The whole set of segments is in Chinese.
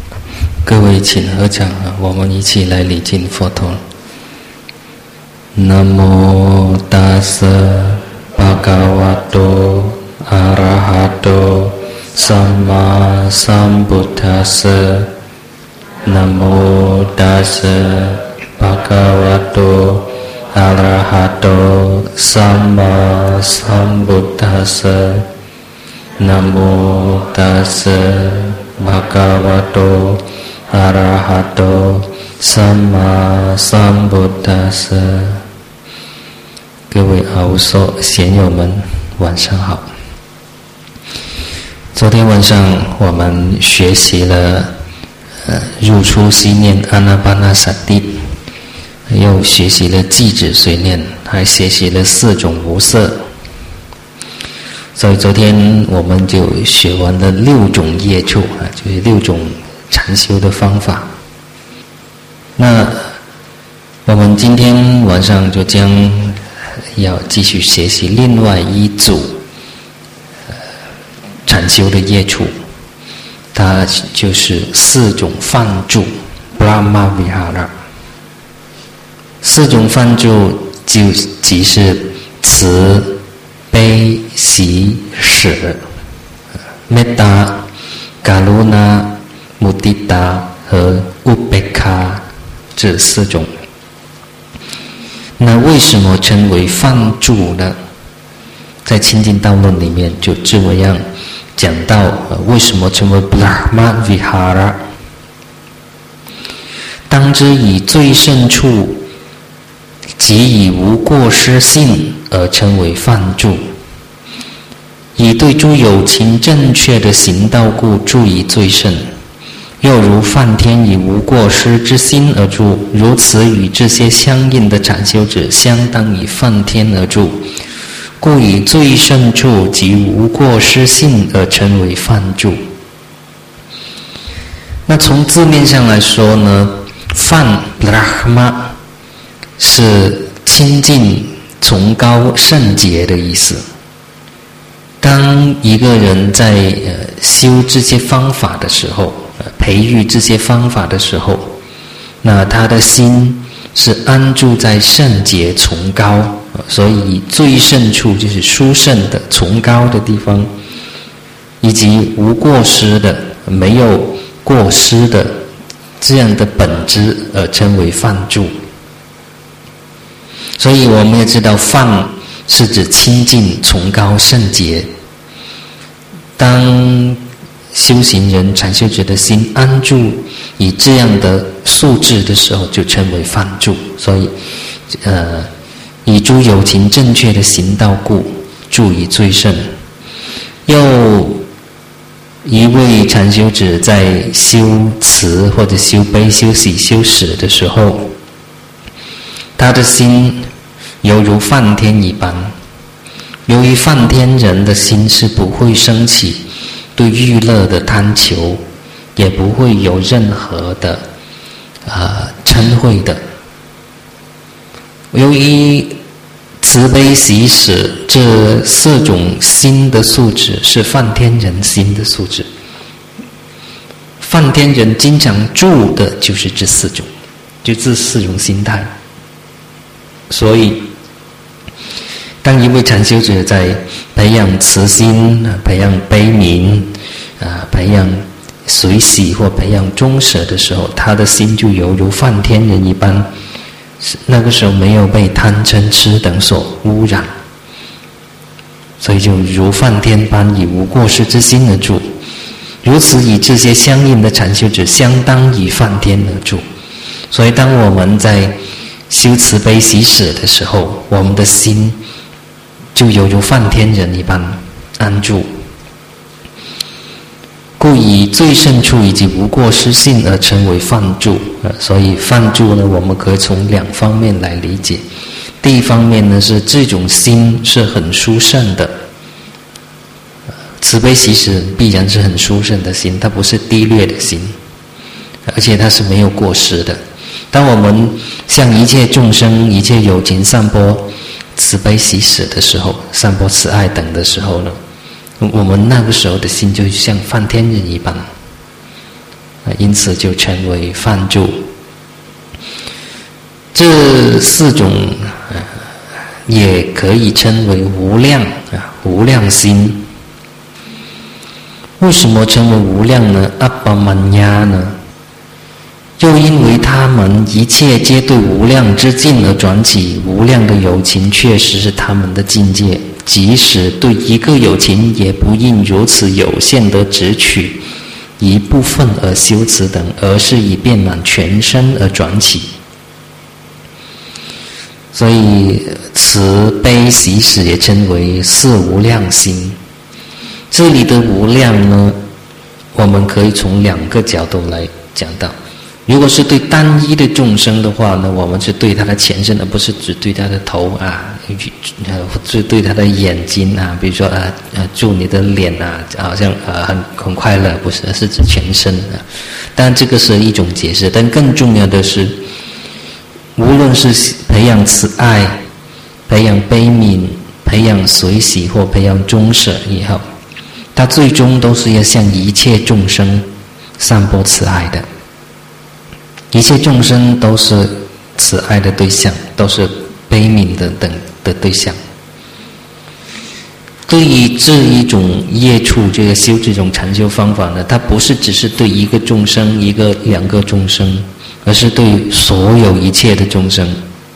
各位请合掌啊，我们一起来礼敬佛陀。Namo tassa bhagavato arahato samma sambuddhassa. Namo tassa bhagavato arahato samma sambuddhassa. Namo tassa bhagavato arahato samma sambuddhassa。各位阿阇邹贤友们，晚上好。昨天晚上我们学习了入出息念阿那巴那萨帝，又学习了寂止随念，还学习了4种无色。所以昨天我们就学完了6种业处啊，就是6种禅修的方法。那我们今天晚上就将要继续学习另外一组禅修的业处，它就是4种梵住 Brahma Vihara。 4种梵住就即是慈、悲、喜、舍、Metta、Karuna、Mudita 和 Upekkha 这4种。那为什么称为梵住呢？在清净道论里面就这么样讲到为什么称为 Brahma Vihara。 当知以最胜处即以无过失性而称为梵住，以对诸有情正确的行道故住以最胜。又如梵天以无过失之心而住，如此与这些相应的禅修者相当以梵天而住，故以最胜处及无过失性而称为梵住。那从字面上来说呢，梵 Brahma 是清净、崇高、圣洁的意思。当一个人在修这些方法的时候，培育这些方法的时候，那他的心是安住在圣洁、崇高，所以最胜处就是殊胜的、崇高的地方，以及无过失的、没有过失的这样的本质而称为梵住。所以我们也知道，梵是指清净、崇高、圣洁。当修行人、禅修者的心安住以这样的素质的时候，就称为梵住。所以以诸有情正确的行道故住以最胜。又一位禅修者在修慈或者修悲、修喜、修舍的时候，他的心犹如梵天一般。由于梵天人的心是不会升起对欲乐的贪求，也不会有任何的嗔恚的。由于慈悲喜舍这4种心的素质是梵天人心的素质，梵天人经常住的就是这4种，就这4种心态。所以当一位禅修者在培养慈心、培养悲悯、培养随喜或培养中舍的时候，他的心就犹如梵天人一般，那个时候没有被贪嗔痴等所污染，所以就如梵天般以无过失之心而住。如此以这些相应的禅修者相当以梵天而住。所以当我们在修慈悲喜舍的时候，我们的心就犹如梵天人一般安住，故以最胜处以及无过失性而称为梵住。所以梵住呢，我们可以从2方面来理解。第一方面呢，是这种心是很殊胜的，慈悲喜舍必然是很殊胜的心，它不是低劣的心，而且它是没有过失的。当我们向一切众生、一切有情散播慈悲喜舍的时候，散播慈爱等的时候呢，我们那个时候的心就像梵天人一般， 因此就称为梵住。这4种也可以称为无量无量心。为什么称为无量呢？阿巴曼呀呢？又因为他们一切皆对无量之境而转起，无量的有情确实是他们的境界，即使对一个有情，也不应如此有限的只取一部分而修持等，而是以遍满全身而转起。所以慈悲喜舍也称为四无量心。这里的无量呢，我们可以从2个角度来讲到。如果是对单一的众生的话呢，我们是对他的全身，而不是只对他的头是对他的眼睛比如说祝你的脸好像很快乐，不是，是指全身当然这个是一种解释，但更重要的是，无论是培养慈爱、培养悲悯、培养随喜或培养忠舍也好，它最终都是要向一切众生散播慈爱的。一切众生都是慈爱的对象，都是悲悯的等的对象。对于这一种业处，这个修这种禅修方法呢，它不是只是对一个众生、2个众生，而是对所有一切的众生。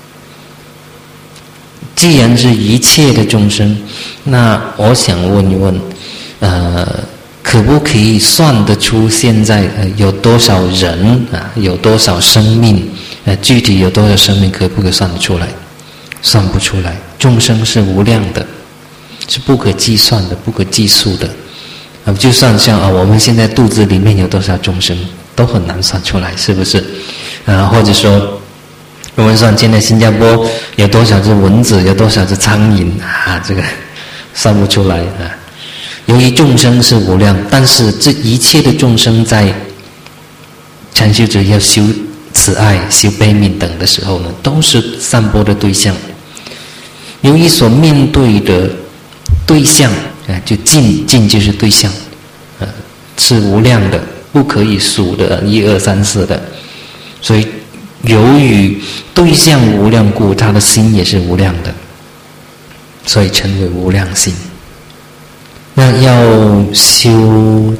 既然是一切的众生，那我想问一问，可不可以算得出现在有多少人有多少生命具体有多少生命，可不可以算得出来？算不出来。众生是无量的，是不可计算的，不可计数的就算像我们现在肚子里面有多少众生都很难算出来，是不是或者说我们算现在新加坡有多少只蚊子，有多少只苍蝇这个算不出来由于众生是无量，但是这一切的众生在禅修者要修慈爱、修悲悯等的时候呢，都是散播的对象。由于所面对的对象就境就是对象是无量的，不可以数的1、2、3、4的，所以由于对象无量故，他的心也是无量的，所以称为无量心。那要修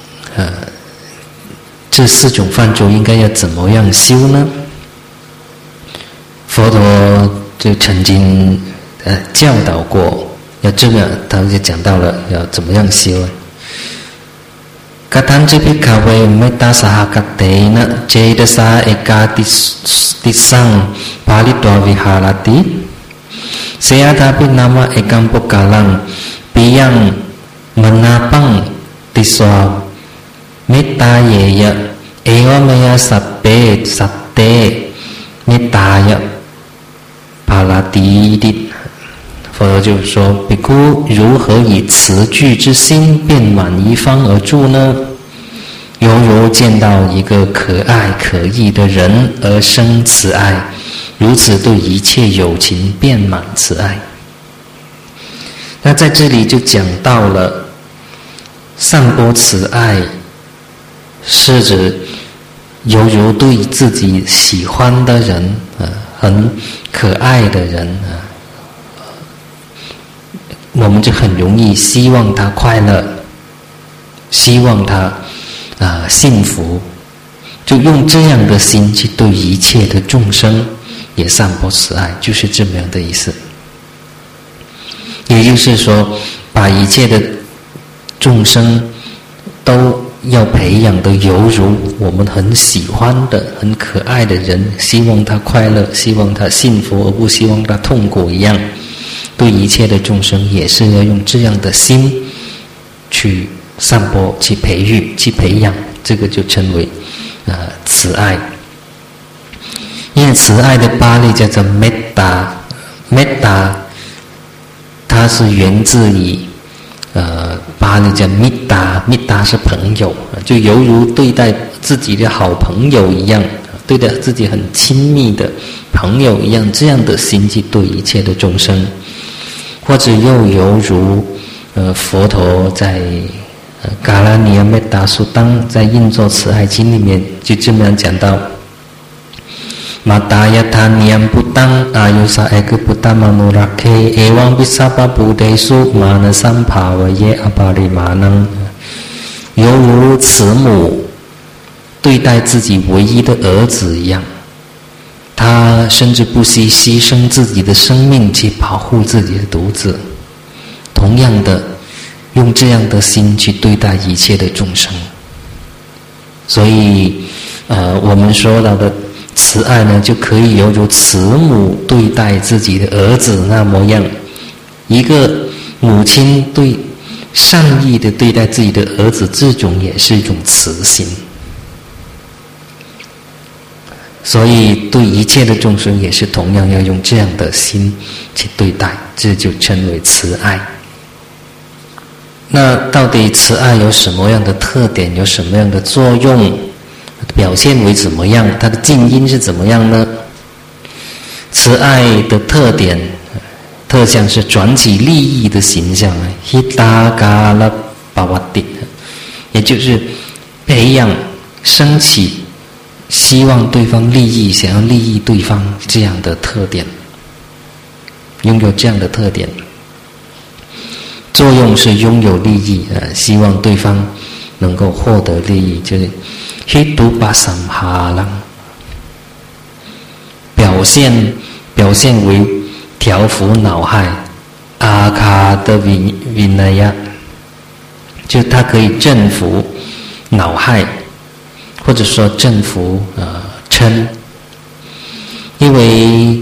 这4种梵住应该要怎么样修呢？佛陀就曾经教导过，要这个他就讲到了要怎么样修Katanci bhikkhave metta sahakatena cedasa ekadisang palidwa viharati seyatapi nama ekam pokalang piyang menapang tiswa metta yeya ewamaya sabbe satte mettaya paladidit。佛陀就说，比丘如何以慈具之心遍满一方而住呢？犹如见到一个可爱可义的人而生慈爱，如此对一切有情遍满慈爱。那在这里就讲到了散播慈爱，是指犹如对自己喜欢的人很可爱的人我们就很容易希望他快乐，希望他幸福，就用这样的心去对一切的众生也散播慈爱，就是这么样的意思。也就是说，把一切的众生都要培养的犹如我们很喜欢的很可爱的人，希望他快乐，希望他幸福，而不希望他痛苦一样，对一切的众生也是要用这样的心去散播，去培育，去培养，这个就称为慈爱。因为慈爱的巴利叫做 metta， 它是源自于巴利叫 mitta 是朋友，就犹如对待自己的好朋友一样，对待自己很亲密的朋友一样，这样的心去对一切的众生。或者又犹如佛陀在嘎拉尼亚梅达苏当在印作慈爱经里面就这么样讲到。马达亚他尼亚布当阿尤萨埃格布达马努拉 K 埃王比萨巴布德苏马那三帕维耶阿巴里马能，犹如慈母对待自己唯一的儿子一样，他甚至不惜牺牲自己的生命去保护自己的独子。同样的，用这样的心去对待一切的众生。所以，我们说到的慈爱呢，就可以犹如慈母对待自己的儿子那模样。一个母亲对善意的对待自己的儿子，这种也是一种慈心。所以对一切的众生也是同样要用这样的心去对待，这就称为慈爱。那到底慈爱有什么样的特点，有什么样的作用，表现为怎么样，它的静因是怎么样呢？慈爱的特点特项是转起利益的形象， Hitagala Bhavati， 也就是培养升起希望对方利益，想要利益对方这样的特点，拥有这样的特点。作用是拥有利益，希望对方能够获得利益，就是 Hitupasamhalang， 表现为调伏恼害，阿卡的Vinaya， 就它可以征服恼害，或者说征服嗔，因为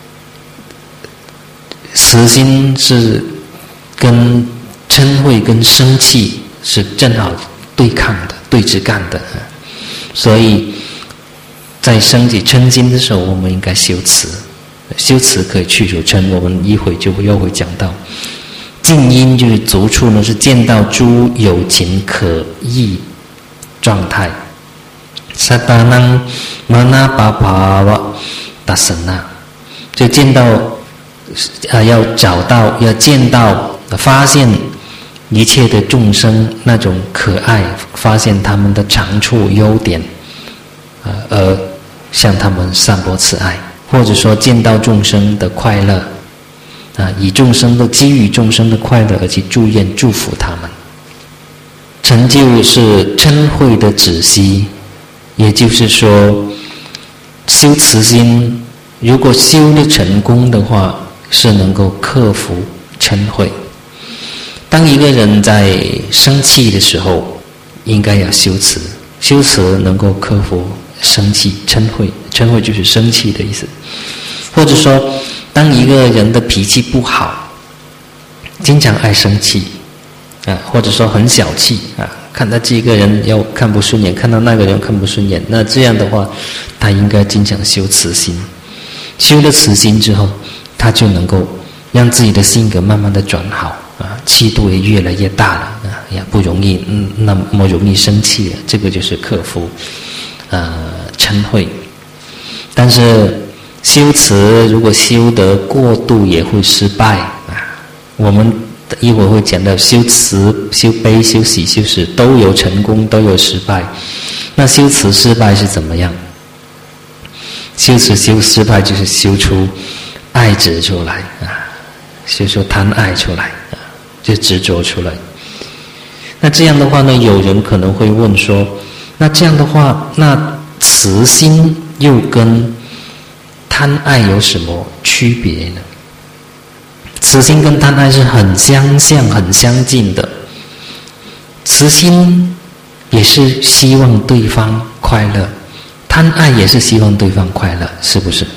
慈心是跟嗔恚跟生气是正好对抗的、对峙干的，所以在升起嗔心的时候，我们应该修慈，修慈可以去除嗔。我们一会就又会讲到静因，就是足处呢是见到诸有情可意状态，萨达囊玛那巴巴瓦达森那，就见到要找到、要见到、发现一切的众生那种可爱，发现他们的长处、优点，而向他们散播慈爱，或者说见到众生的快乐，以众生的基于众生的快乐而去祝愿、祝福他们。成就是嗔恚的止息，也就是说，修慈心，如果修得成功的话，是能够克服嗔恚。当一个人在生气的时候，应该要修慈，修慈能够克服生气、嗔恚。嗔恚就是生气的意思。或者说，当一个人的脾气不好，经常爱生气，或者说很小气，看到这个人要看不顺眼，看到那个人看不顺眼，那这样的话，他应该经常修慈心。修了慈心之后，他就能够让自己的性格慢慢的转好，气度也越来越大了，也不容易那么容易生气了。这个就是克服嗔恚。但是修慈如果修得过度也会失败，我们一会儿会讲到修慈、修悲、修喜、修舍都有成功，都有失败。那修慈失败是怎么样？修慈修失败就是修出爱执出来，修出贪爱出来，就执着出来。那这样的话呢，有人可能会问说，那这样的话，那慈心又跟贪爱有什么区别呢？慈心跟贪爱是很相像、很相近的。慈心也是希望对方快乐，贪爱也是希望对方快乐，是不是？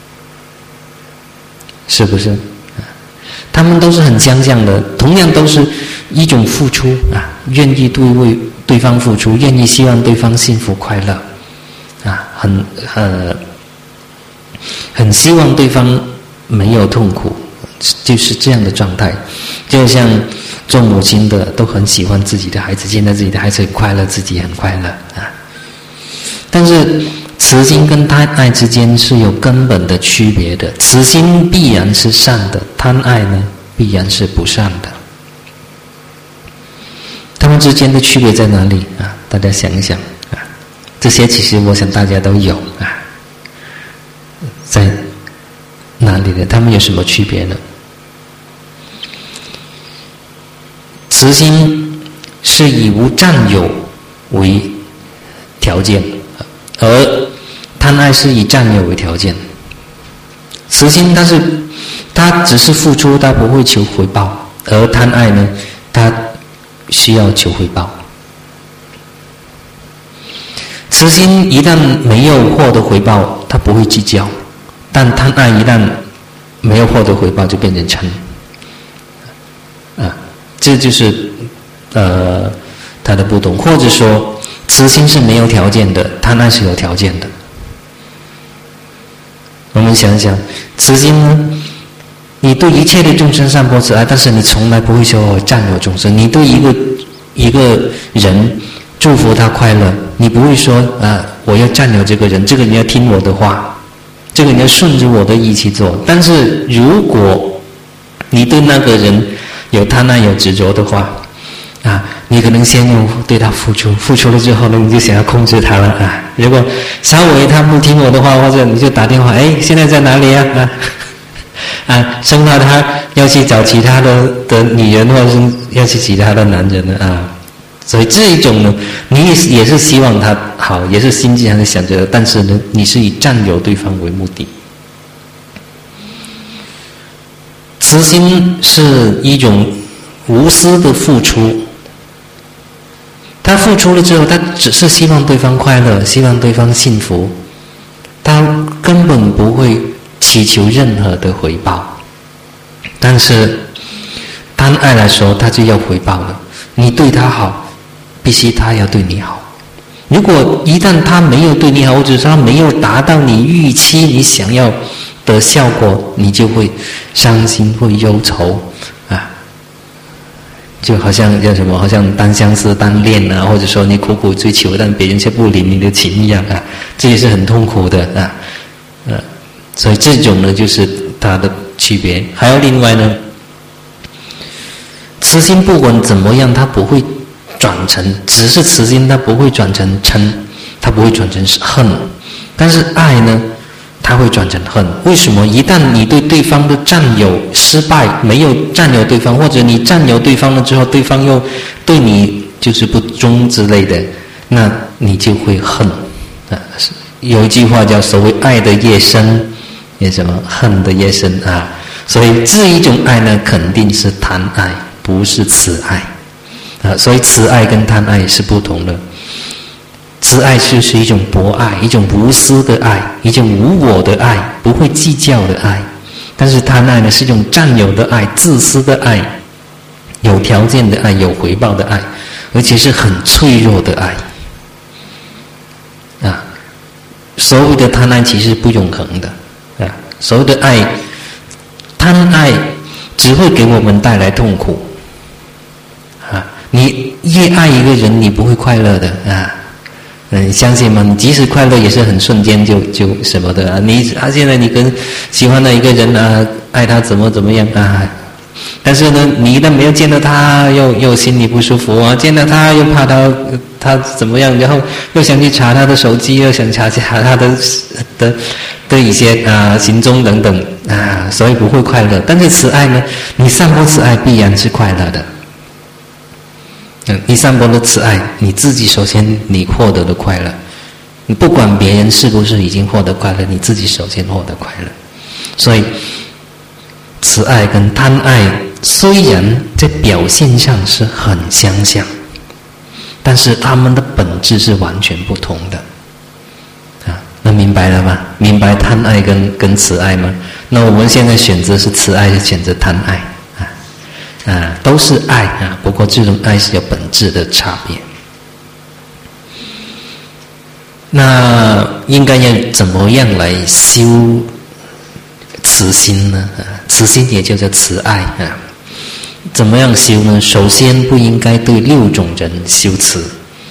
是不是？他们都是很相像的，同样都是一种付出，愿意为对方付出，愿意希望对方幸福快乐，很希望对方没有痛苦，就是这样的状态。就像做母亲的都很喜欢自己的孩子，见到自己的孩子很快乐，自己很快乐。但是慈心跟贪爱之间是有根本的区别的，慈心必然是善的，贪爱呢必然是不善的。他们之间的区别在哪里啊？大家想一想啊，这些其实我想大家都有啊，在哪里呢？他们有什么区别呢？慈心是以无占有为条件，而贪爱是以占有为条件。慈心它只是付出，它不会求回报，而贪爱呢，它需要求回报。慈心一旦没有获得回报，它不会计较；但贪爱一旦没有获得回报，就变成嗔。这就是它的不同。或者说，慈心是没有条件的，贪爱是有条件的。我们想想，慈心呢，你对一切的众生散播慈爱，但是你从来不会说占有众生。你对一个人祝福他快乐，你不会说我要占有这个人，这个人要听我的话，这个人要顺着我的意去做。但是如果你对那个人有贪爱有执着的话你可能先用对他付出了之后呢，你就想要控制他了如果稍微他不听我的话，或者你就打电话，现在在哪里生怕他要去找其他的女人，或者是要去其他的男人所以这一种呢，你也是希望他好，也是心这样的想着，但是呢，你是以占有对方为目的。慈心是一种无私的付出，他付出了之后，他只是希望对方快乐，希望对方幸福，他根本不会祈求任何的回报。但是贪爱来说，他就要回报了，你对他好，必须他要对你好。如果一旦他没有对你好，或者是他没有达到你预期你想要的效果，你就会伤心，会忧愁就好像叫什么，好像单相思单恋或者说你苦苦追求，但别人却不领你的情一样这也是很痛苦的所以这种呢，就是它的区别。还有另外呢，慈心不管怎么样，它不会转成，只是慈心，它不会转成嗔，它不会转成恨。但是爱呢，它会转成恨。为什么？一旦你对对方的占有失败，没有占有对方，或者你占有对方了之后，对方又对你就是不忠之类的，那你就会恨有一句话叫所谓爱的越深，也什么恨的越深所以这一种爱呢，肯定是贪爱，不是慈爱所以慈爱跟贪爱是不同的。慈爱就是一种博爱，一种无私的爱，一种无我的爱，不会计较的爱。但是贪爱呢，是一种占有的爱，自私的爱，有条件的爱，有回报的爱，而且是很脆弱的爱所谓的贪爱其实不永恒的所谓的爱，贪爱只会给我们带来痛苦你越爱一个人，你不会快乐的你相信吗？你即使快乐也是很瞬间就什么的现在你跟喜欢的一个人爱他怎么样但是呢，你一旦没有见到他，又心里不舒服见到他又怕他怎么样，然后又想去查他的手机，又想查他的一些行踪等等所以不会快乐。但是慈爱呢，你散播慈爱必然是快乐的。你散播的慈爱，你自己首先你获得的快乐，你不管别人是不是已经获得快乐，你自己首先获得快乐。所以慈爱跟贪爱虽然在表现上是很相像，但是他们的本质是完全不同的那明白了吗？明白贪爱跟慈爱吗？那我们现在选择是慈爱，是选择贪爱都是爱不过这种爱是有本质的差别。那应该要怎么样来修慈心呢？慈心也就叫慈爱怎么样修呢？首先不应该对6种人修慈。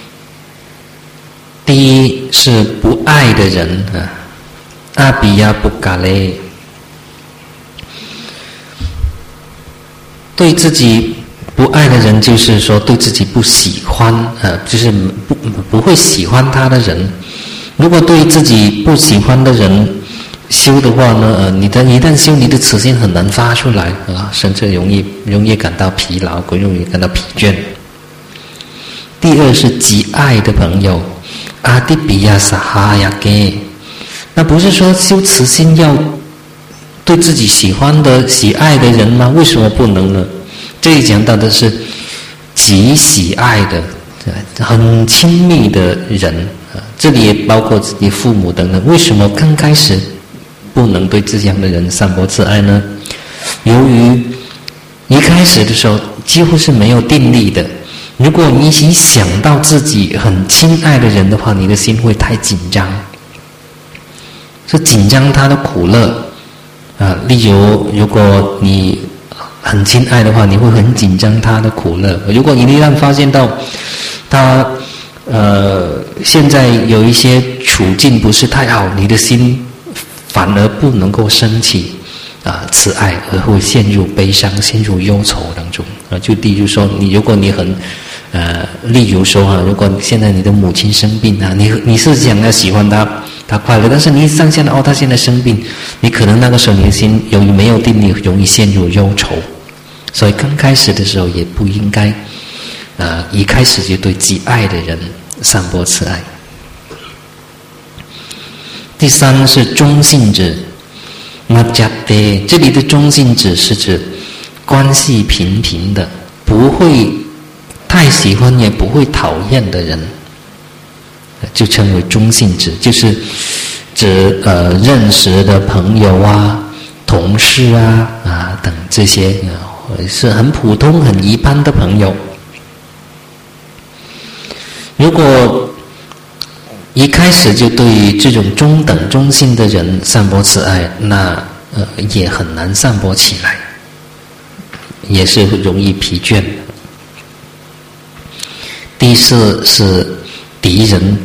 第一是不爱的人阿比亚不嘎嘞，对自己不爱的人就是说对自己不喜欢，就是不会喜欢他的人。如果对自己不喜欢的人修的话呢，你一旦修，你的慈心很难发出来啊，甚至容易感到疲劳，容易感到疲倦。第二是极爱的朋友，阿迪比亚萨哈亚给，那不是说修慈心要对自己喜欢的、喜爱的人吗？为什么不能呢？这里讲到的是极喜爱的、很亲密的人，这里也包括自己父母等等。为什么刚开始不能对这样的人散播慈爱呢？由于一开始的时候几乎是没有定力的。如果你一想到自己很亲爱的人的话，你的心会太紧张，是紧张他的苦乐例如，如果你很亲爱的话，你会很紧张他的苦乐。如果你一旦发现到他现在有一些处境不是太好，你的心反而不能够升起慈爱，而会陷入悲伤、陷入忧愁当中就例如说，如果你很例如说如果现在你的母亲生病你是想要喜欢他快乐，但是你一上线他现在生病，你可能那个时候你的心由于没有定力，容易陷入忧愁。所以刚开始的时候也不应该一开始就对极爱的人散播慈爱。第三是中性者，这里的中性者是指关系平平的，不会太喜欢也不会讨厌的人，就称为中性者，就是指认识的朋友同事等这些是很普通很一般的朋友。如果一开始就对这种中等中性的人散播慈爱，那也很难散播起来，也是容易疲倦。第四是敌人，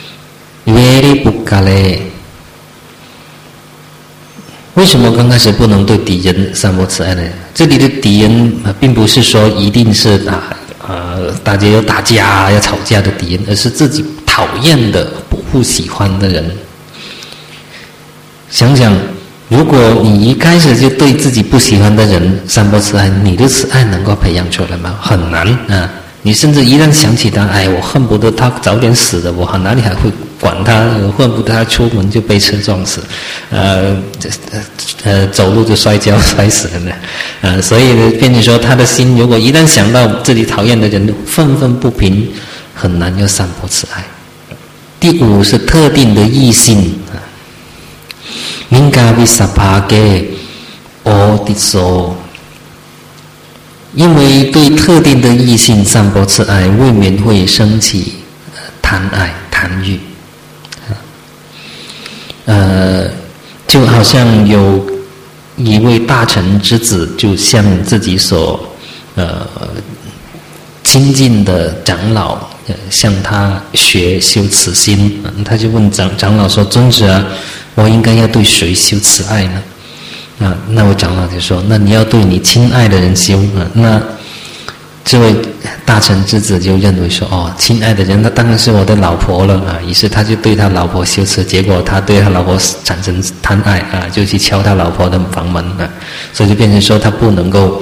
为什么刚开始不能对敌人散播慈爱呢？这里的敌人并不是说一定是大家要打架要吵架的敌人，而是自己讨厌的不喜欢的人。想想，如果你一开始就对自己不喜欢的人散播慈爱，你的慈爱能够培养出来吗？很难你甚至一旦想起他，我恨不得他早点死的，我哪里还会管他？恨不得他出门就被车撞死，走路就摔跤摔死了呢。所以呢，变成说他的心如果一旦想到自己讨厌的人，愤愤不平，很难要散播慈爱。第五是特定的异性因为对特定的异性散播慈爱，未免会升起贪爱、贪欲。就好像有一位大臣之子，就向自己所亲近的长老向他学修慈心，他就问长老说：“尊者我应该要对谁修慈爱呢？”那位长老就说：“那你要对你亲爱的人修。”那这位大臣之子就认为说：“亲爱的人，那当然是我的老婆了于是他就对他老婆修慈，结果他对他老婆产生贪爱就去敲他老婆的房门所以就变成说他不能够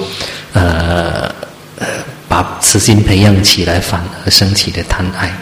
把慈心培养起来，反而升起的贪爱。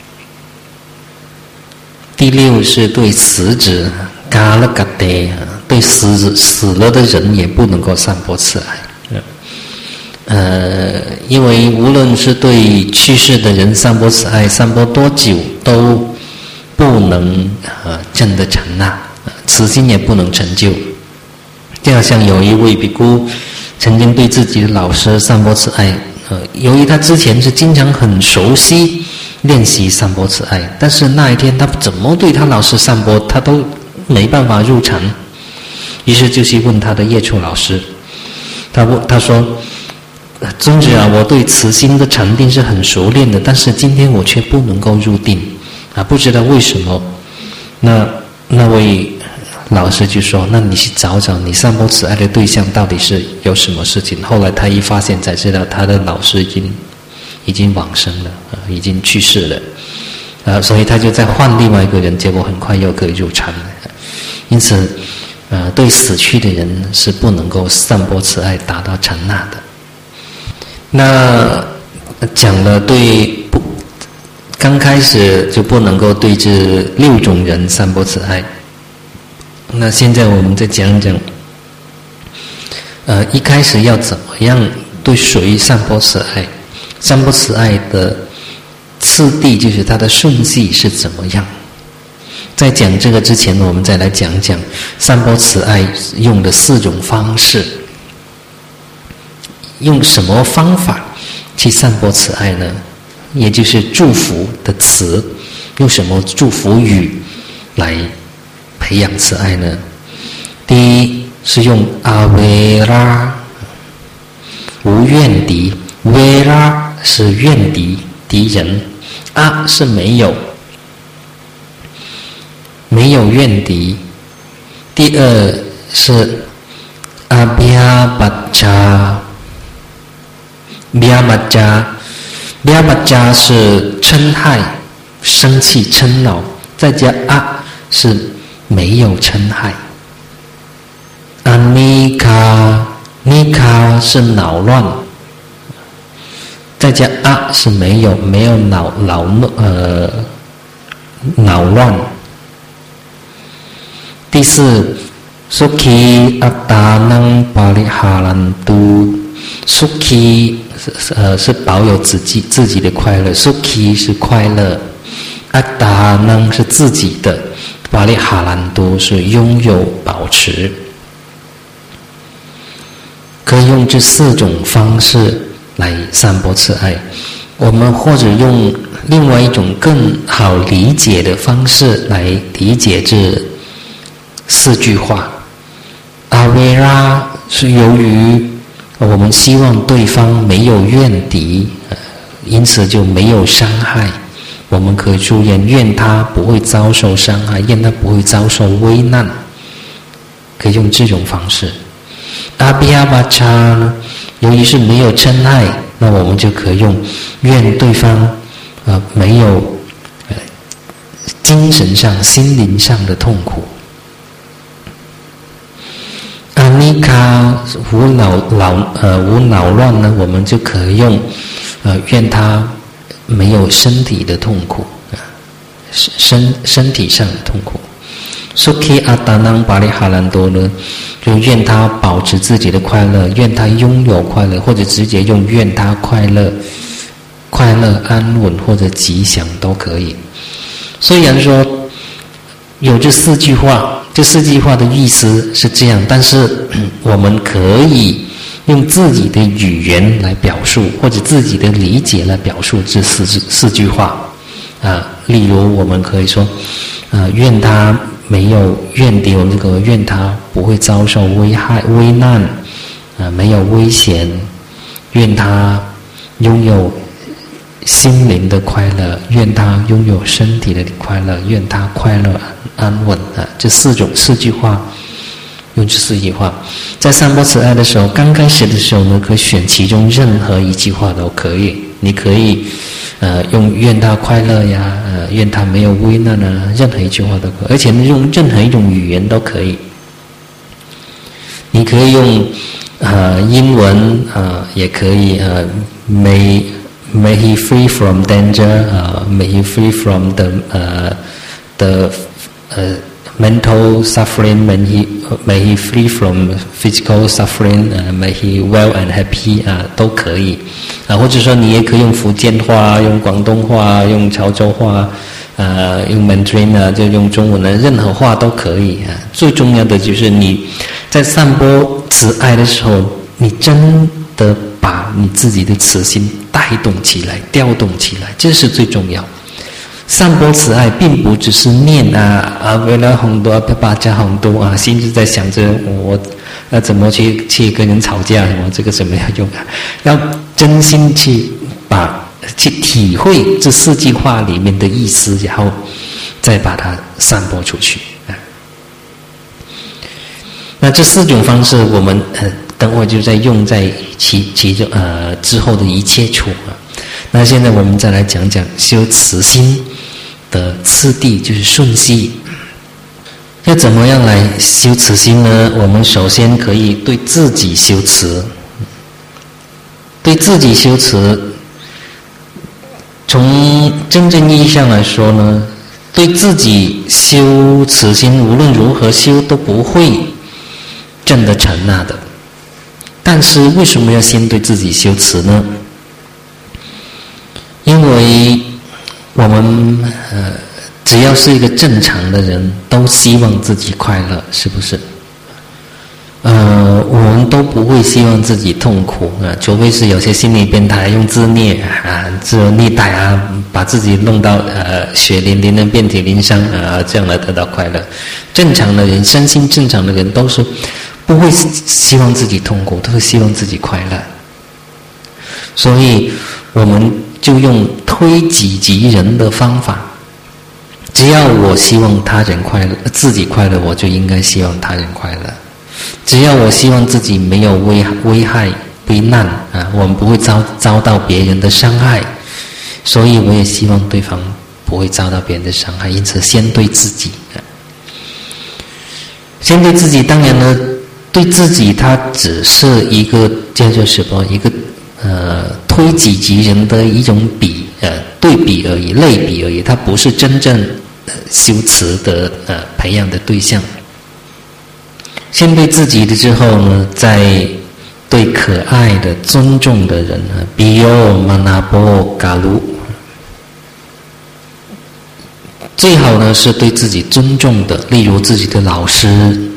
第六是对死者对死了的人也不能够散播慈爱。因为无论是对去世的人散播慈爱，散播多久都不能证得禅那，慈心也不能成就。就好像有一位比丘曾经对自己的老师散播慈爱，由于他之前是经常很熟悉练习散播慈爱，但是那一天他怎么对他老师散播，他都没办法入禅。于是就去问他的业处老师，他说：“尊者我对慈心的禅定是很熟练的，但是今天我却不能够入定不知道为什么。”那位老师就说：“那你去找找你散播慈爱的对象到底是有什么事情。”后来他一发现才知道，他的老师已经往生了，已经去世了，所以他就再换另外一个人，结果很快又可以入禅了。因此，对死去的人是不能够散播慈爱达到禅那的。那讲了刚开始就不能够对这6种人散播慈爱。那现在我们再讲讲，一开始要怎么样对谁散播慈爱？散播慈爱的次第就是它的顺序是怎么样？在讲这个之前，我们再来讲讲散播慈爱用的4种方式。用什么方法去散播慈爱呢？也就是祝福的词，用什么祝福语来培养慈爱呢？第一是用阿维拉，无怨敌。维拉是怨敌，敌人。阿是没有怨敌。第二是阿比亚巴扎，比亚巴扎是嗔害、生气、嗔恼，再加阿是没有嗔害。阿尼卡是恼乱，再加阿是没有恼乱。第四 Sukhi Attanang Pariharantu Sukhi 是保有自己的快乐， Sukhi 是快乐， Attanang 是自己的， Pariharantu 是拥有保持。可以用这4种方式来散播慈爱。我们或者用另外一种更好理解的方式来理解这4句话。阿维拉是由于我们希望对方没有怨敌，因此就没有伤害。我们可以祝愿他不会遭受伤害，愿他不会遭受危难，可以用这种方式。阿比亚巴查呢，由于是没有嗔害，那我们就可以用愿对方没有精神上、心灵上的痛苦。阿尼卡无恼乱呢，我们就可以用愿他没有身体的痛苦，身体上的痛苦。Sukhi Attanang Pariharantu呢，就愿他保持自己的快乐，愿他拥有快乐，或者直接用愿他快乐、安稳或者吉祥都可以。虽然说有这4句话，这4句话的意思是这样，但是我们可以用自己的语言来表述，或者自己的理解来表述这四句话。例如我们可以说，愿他没有怨敌，我们这个愿他不会遭受危难，没有危险，愿他拥有心灵的快乐，愿他拥有身体的快乐，愿他快乐安稳。这4句话，用这4句话，在散播慈爱的时候，刚开始的时候呢，可以选其中任何一句话都可以。你可以用愿他快乐呀，愿他没有危难啊，任何一句话都可以，而且用任何一种语言都可以。你可以用英文也可以may he free from danger, may he free from the mental suffering, may he free from physical suffering, may he well and happy 都可以。或者说你也可以用福建话、用广东话、用潮州话、用 Mandarin 就用中文的，任何话都可以。最重要的就是你在散播慈爱的时候，你真的把你自己的慈心带动起来、调动起来，这是最重要。散播慈爱并不只是念为了很多巴加很多心就在想着我要怎么去跟人吵架什么，这个怎么样用要真心去体会这4句话里面的意思，然后再把它散播出去。 那这4种方式，我们等会就再用在其中之后的一切处啊。那现在我们再来讲讲修慈心的次第，就是顺序。要怎么样来修慈心呢？我们首先可以对自己修慈，对自己修慈。从真正意义上来说呢，对自己修慈心，无论如何修都不会证得成那的。但是为什么要先对自己修慈呢？因为我们只要是一个正常的人，都希望自己快乐，是不是？我们都不会希望自己痛苦啊，除非是有些心理变态用自虐啊、自我虐待啊，把自己弄到血淋淋的遍体鳞伤啊，这样来得到快乐。正常的人，身心正常的人，都是不会希望自己痛苦，都是希望自己快乐。所以我们就用推己及人的方法，只要我希望他人快乐，自己快乐，我就应该希望他人快乐。只要我希望自己没有危害危难啊，我们不会遭到别人的伤害，所以我也希望对方不会遭到别人的伤害。因此先对自己先对自己，当然呢，对自己它只是一个叫做什么，一个推己及人的一种对比而已，类比而已，它不是真正修慈的培养的对象。先对自己的之后呢，再对可爱的尊重的人biyo manabo galu， 最好呢是对自己尊重的，例如自己的老师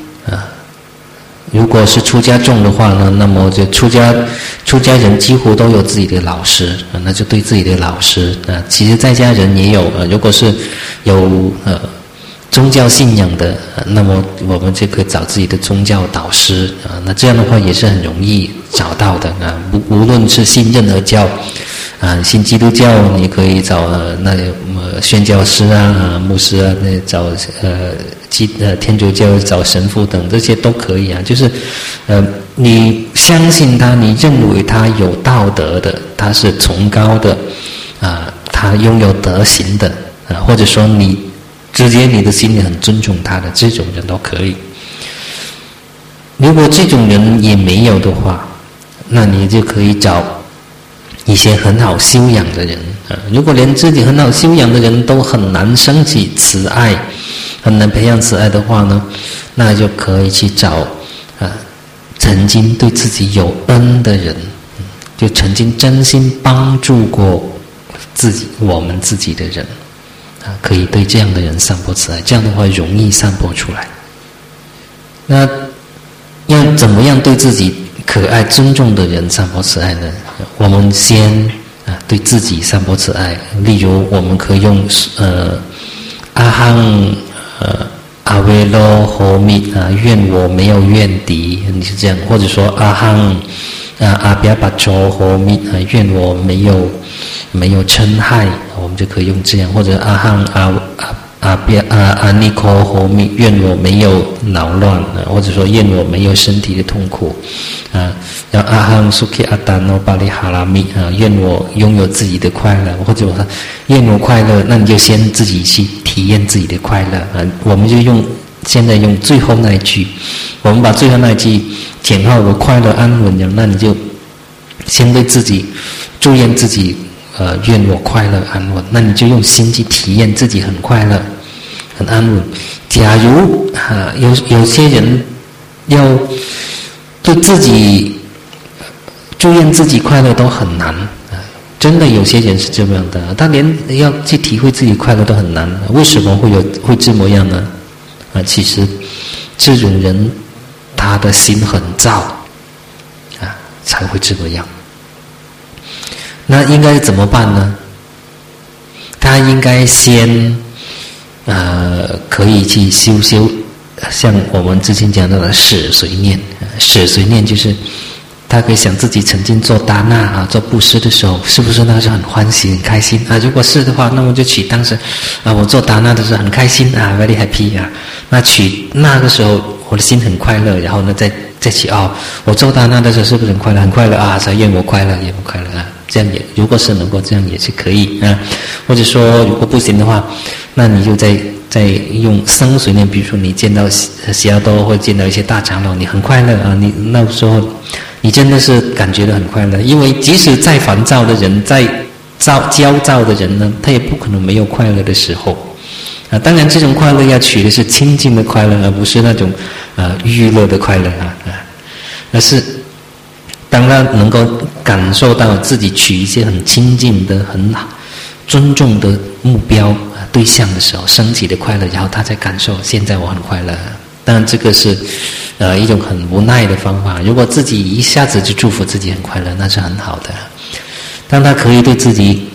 如果是出家众的话呢，那么就出家人几乎都有自己的老师那就对自己的老师其实在家人也有如果是有宗教信仰的那么我们就可以找自己的宗教导师那这样的话也是很容易找到的无论是信任何教信基督教你可以找宣教师牧师找天主教找神父等，这些都可以就是你相信他，你认为他有道德的，他是崇高的他拥有德行的或者说你直接你的心里很尊重他的，这种人都可以。如果这种人也没有的话，那你就可以找一些很好修养的人如果连自己很好修养的人都很难升起慈爱，很难培养慈爱的话呢，那就可以去找曾经对自己有恩的人，就曾经真心帮助过我们自己的人可以对这样的人散播慈爱，这样的话容易散播出来。那要怎么样对自己可爱尊重的人散播慈爱呢？我们先对自己散播慈爱，例如我们可以用阿夯阿维罗吼密愿我没有怨敌，你是这样，或者说阿夯阿比亚巴卓吼密愿我没有嗔害，我们就可以用这样，或者阿夯阿尼科吼密愿我没有恼乱或者说愿我没有身体的痛苦要阿夯苏基阿达诺巴利哈拉密愿我拥有自己的快乐，或者说愿我快乐，那你就先自己去体验自己的快乐我们就现在用最后那一句，我们把最后那一句简化为快乐安稳那你就先对自己祝愿自己愿我快乐安稳，那你就用心去体验自己很快乐很安稳。假如有些人要对自己祝愿自己快乐都很难真的有些人是这样的，他连要去体会自己快乐都很难，为什么会这么样呢其实这种人他的心很躁才会这么样。那应该怎么办呢？他应该先可以去修像我们之前讲到的舍随念，舍随念就是他可以想自己曾经做达那做布施的时候，是不是那时候很欢喜很开心如果是的话，那么就取当时我做达那的时候很开心very happy那取那个时候我的心很快乐，然后呢再去我做他那的时候是不是很快乐？很快乐啊！所以愿我快乐，愿我快乐啊！这样也如果是能够这样也是可以啊。或者说如果不行的话，那你就再用生水念，比如说你见到西亚多或者见到一些大长老，你很快乐啊！你那时候你真的是感觉到很快乐，因为即使再烦躁的人，再焦躁的人呢，他也不可能没有快乐的时候啊。当然，这种快乐要取的是清净的快乐，而不是那种娱乐的快乐而是当他能够感受到自己取一些很亲近的、很尊重的目标对象的时候，升起的快乐，然后他才感受现在我很快乐。当然，这个是一种很无奈的方法。如果自己一下子就祝福自己很快乐，那是很好的。当他可以对自己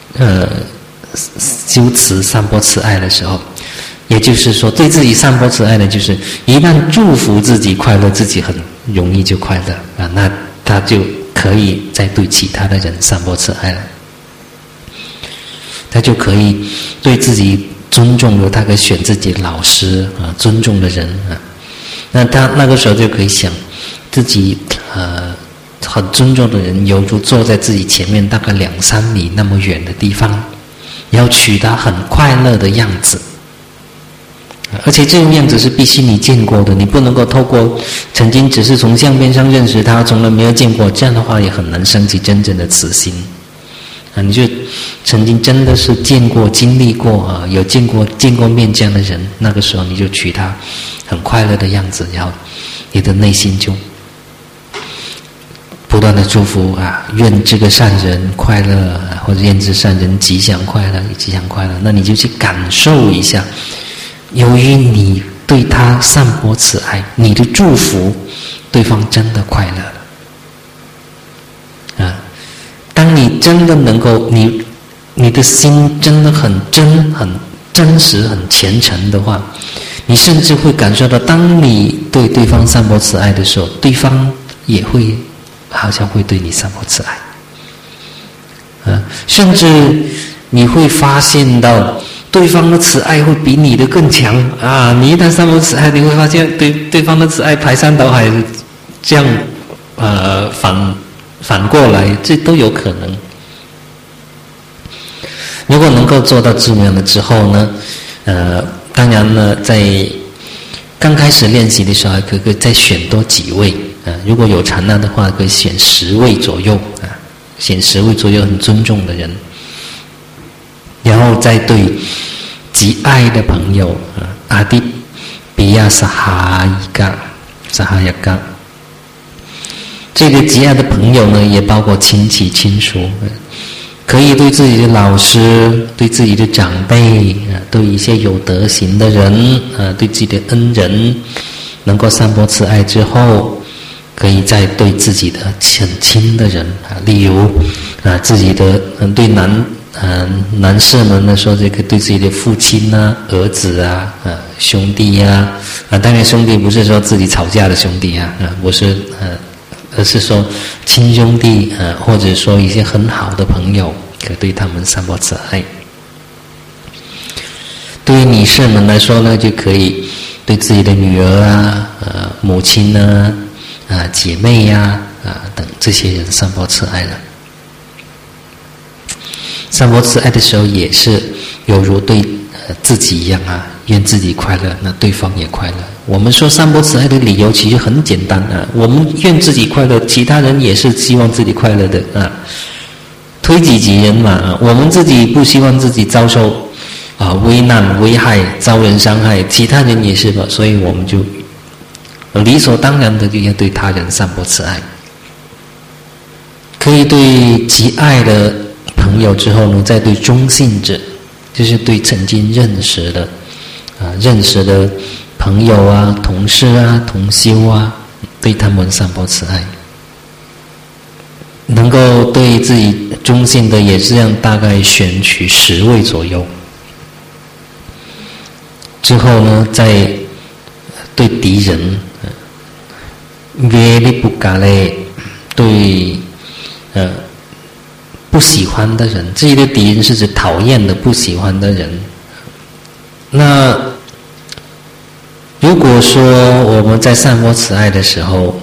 修持散播慈爱的时候，也就是说对自己散播慈爱的，就是一旦祝福自己快乐，自己很容易就快乐那他就可以再对其他的人散播慈爱了。他就可以对自己尊重的，他可以选自己的老师尊重的人那他那个时候就可以想自己很尊重的人，犹如坐在自己前面大概2-3米那么远的地方，要取他很快乐的样子。而且这种样子是必须你见过的，你不能够透过曾经只是从相片上认识他，从来没有见过，这样的话也很难升起真正的慈心你就曾经真的是见过、经历过有见过面这样的人，那个时候你就取他很快乐的样子，然后你的内心就不断的祝福愿这个善人快乐或者愿这善人吉祥快乐，吉祥快乐。那你就去感受一下，由于你对他散播慈爱，你的祝福，对方真的快乐了当你真的能够，你的心真的很真实、很虔诚的话，你甚至会感受到，当你对对方散播慈爱的时候，对方也会好像会对你散播慈爱甚至你会发现到对方的慈爱会比你的更强你一旦散播慈爱，你会发现对方的慈爱排山倒海，这样反过来，这都有可能。如果能够做到这样的之后呢，当然呢，在刚开始练习的时候，还可以再选多几位如果有禅那的话，可以选10位左右选10位左右很尊重的人，然后再对极爱的朋友阿迪比亚萨哈雅嘎。这个极爱的朋友呢，也包括亲戚亲属可以对自己的老师、对自己的长辈对一些有德行的人对自己的恩人，能够散播慈爱之后，可以再对自己的很亲的人例如自己的对男士们呢说，这个对自己的父亲儿子兄弟当然兄弟不是说自己吵架的兄弟不是而是说亲兄弟或者说一些很好的朋友，可以对他们散播慈爱。对于女士们来说呢，就可以对自己的女儿母亲姐妹等这些人散播慈爱了。散播慈爱的时候，也是犹如对自己一样愿自己快乐，那对方也快乐。我们说散播慈爱的理由其实很简单我们愿自己快乐，其他人也是希望自己快乐的推己及人嘛我们自己不希望自己遭受危难、危害、遭人伤害，其他人也是吧，所以我们就理所当然的就要对他人散播慈爱。可以对极爱的朋友之后呢，再对中信者，就是对曾经认识的朋友同事同修对他们散播慈爱。能够对自己中信的也是这样，大概选取10位左右。之后呢，再对敌人约利布嘎嘞，对不喜欢的人，这里的敌人是指讨厌的、不喜欢的人。那如如果说我们在散播慈爱的时候，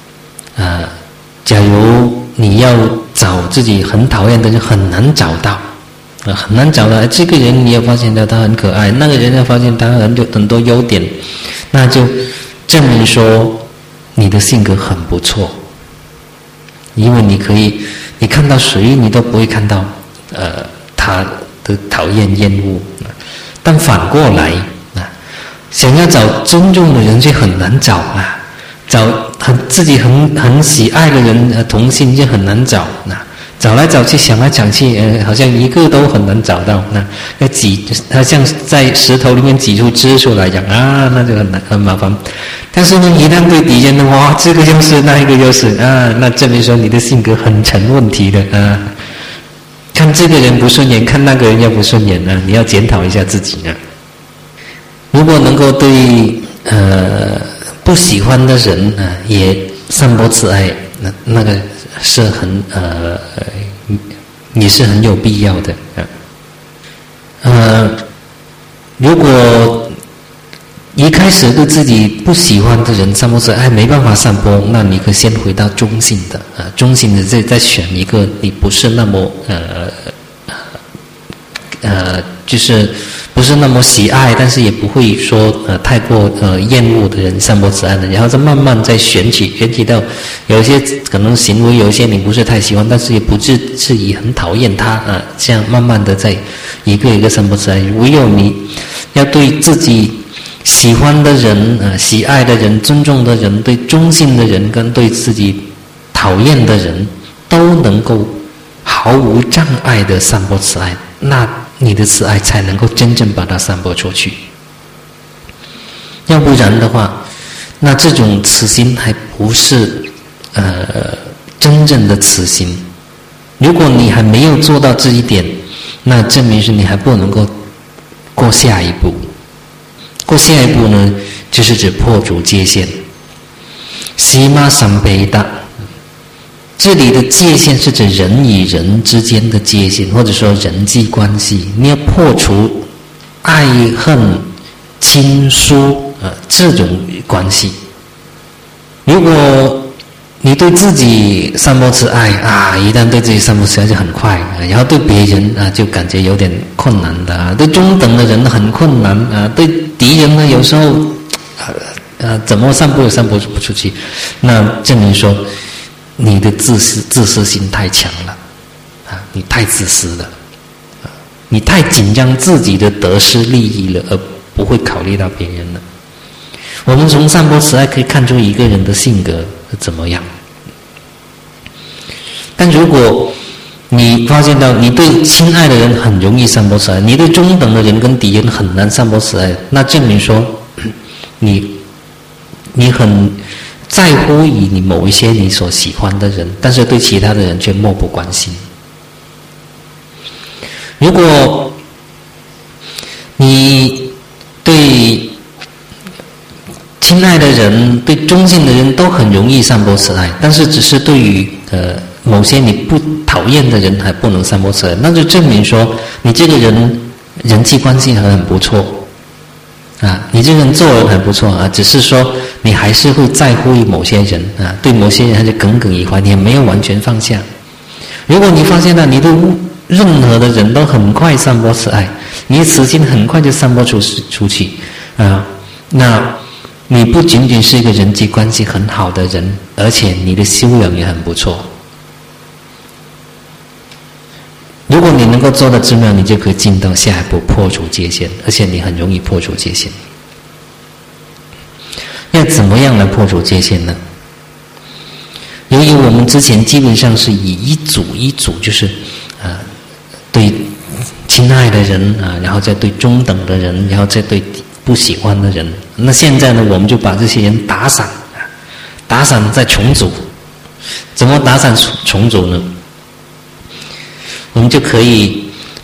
假如你要找自己很讨厌的人，很难找到，很难找到。这个人你也发现到他很可爱，那个人也发现他很多优点，那就证明说你的性格很不错。因为你看到谁，你都不会看到他的讨厌厌恶。但反过来想要找尊重的人就很难找找自己很喜爱的人同性就很难找找来找去想来想去好像一个都很难找到要好像在石头里面挤出汁出来讲那就很麻烦。但是呢，一旦对敌人的哇，这个又是那一个又是那证明说你的性格很成问题的看这个人不顺眼，看那个人又不顺眼你要检讨一下自己如果能够对不喜欢的人也散播慈爱，那个是也是很有必要的如果一开始对自己不喜欢的人散播慈爱没办法散播，那你可以先回到中性的中性的再选一个你不是那么就是不是那么喜爱，但是也不会说太过厌恶的人散播慈爱的，然后再慢慢再选取到有一些可能行为，有一些你不是太喜欢，但是也不至于很讨厌他这样慢慢的再一个一个散播慈爱。唯有你要对自己喜欢的人喜爱的人、尊重的人、对中性的人跟对自己讨厌的人都能够毫无障碍的散播慈爱，那你的慈爱才能够真正把它散播出去。要不然的话，那这种慈心还不是真正的慈心。如果你还没有做到这一点，那证明是你还不能够过下一步。过下一步呢，就是指破除界限。西玛三贝达，这里的界限是指人与人之间的界限，或者说人际关系。你要破除爱恨亲疏这种关系。如果你对自己散播慈爱一旦对自己散播慈爱就很快然后对别人就感觉有点困难的对中等的人很困难对敌人呢有时候怎么散播也散播不出去，那证明说你的自私心太强了你太自私了你太紧张自己的得失利益了，而不会考虑到别人了。我们从散播慈爱可以看出一个人的性格是怎么样。但如果你发现到你对亲爱的人很容易散播慈爱，你对中等的人跟敌人很难散播慈爱，那证明说你很在乎于你某一些你所喜欢的人，但是对其他的人却漠不关心。如果你对亲爱的人、对中性的人都很容易散播慈爱，但是只是对于某些你不讨厌的人还不能散播慈爱，那就证明说你这个人人际关系很不错你这个人做人很不错只是说你还是会在乎于某些人对某些人还是耿耿于怀，你也没有完全放下。如果你发现到你对任何的人都很快散播慈爱，你的慈心很快就散播出去那你不仅仅是一个人际关系很好的人，而且你的修养也很不错。如果你能够做到这样，你就可以进到下一步破除界限，而且你很容易破除界限。要怎么样来破除界限呢？由于我们之前基本上是以一组一组，就是对亲爱的人然后再对中等的人，然后再对不喜欢的人。那现在呢，我们就把这些人打散再重组。怎么打散重组呢？我们就可以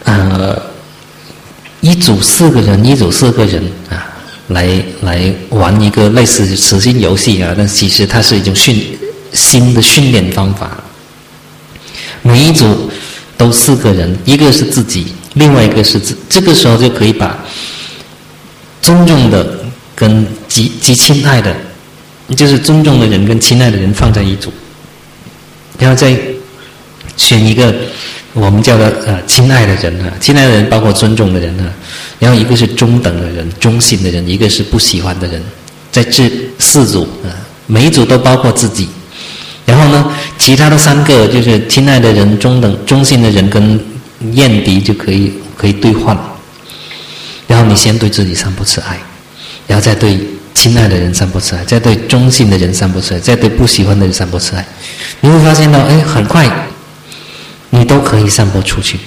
一组4个人来玩一个类似慈心游戏但其实它是一种新的训练方法。每一组都4个人，一个是自己，另外一个是这个时候就可以把尊重的跟极亲爱的，就是尊重的人跟亲爱的人放在一组，然后再选一个我们叫的亲爱的人亲爱的人包括尊重的人然后一个是中等的人、中性的人，一个是不喜欢的人，在这4组每一组都包括自己。然后呢，其他的3个就是亲爱的人、中等、中性的人跟厌敌就可以兑换。然后你先对自己散播慈爱，然后再对亲爱的人散播慈爱，再对中性的人散播慈爱，再对不喜欢的人散播慈爱。你会发现到，很快你都可以散播出去。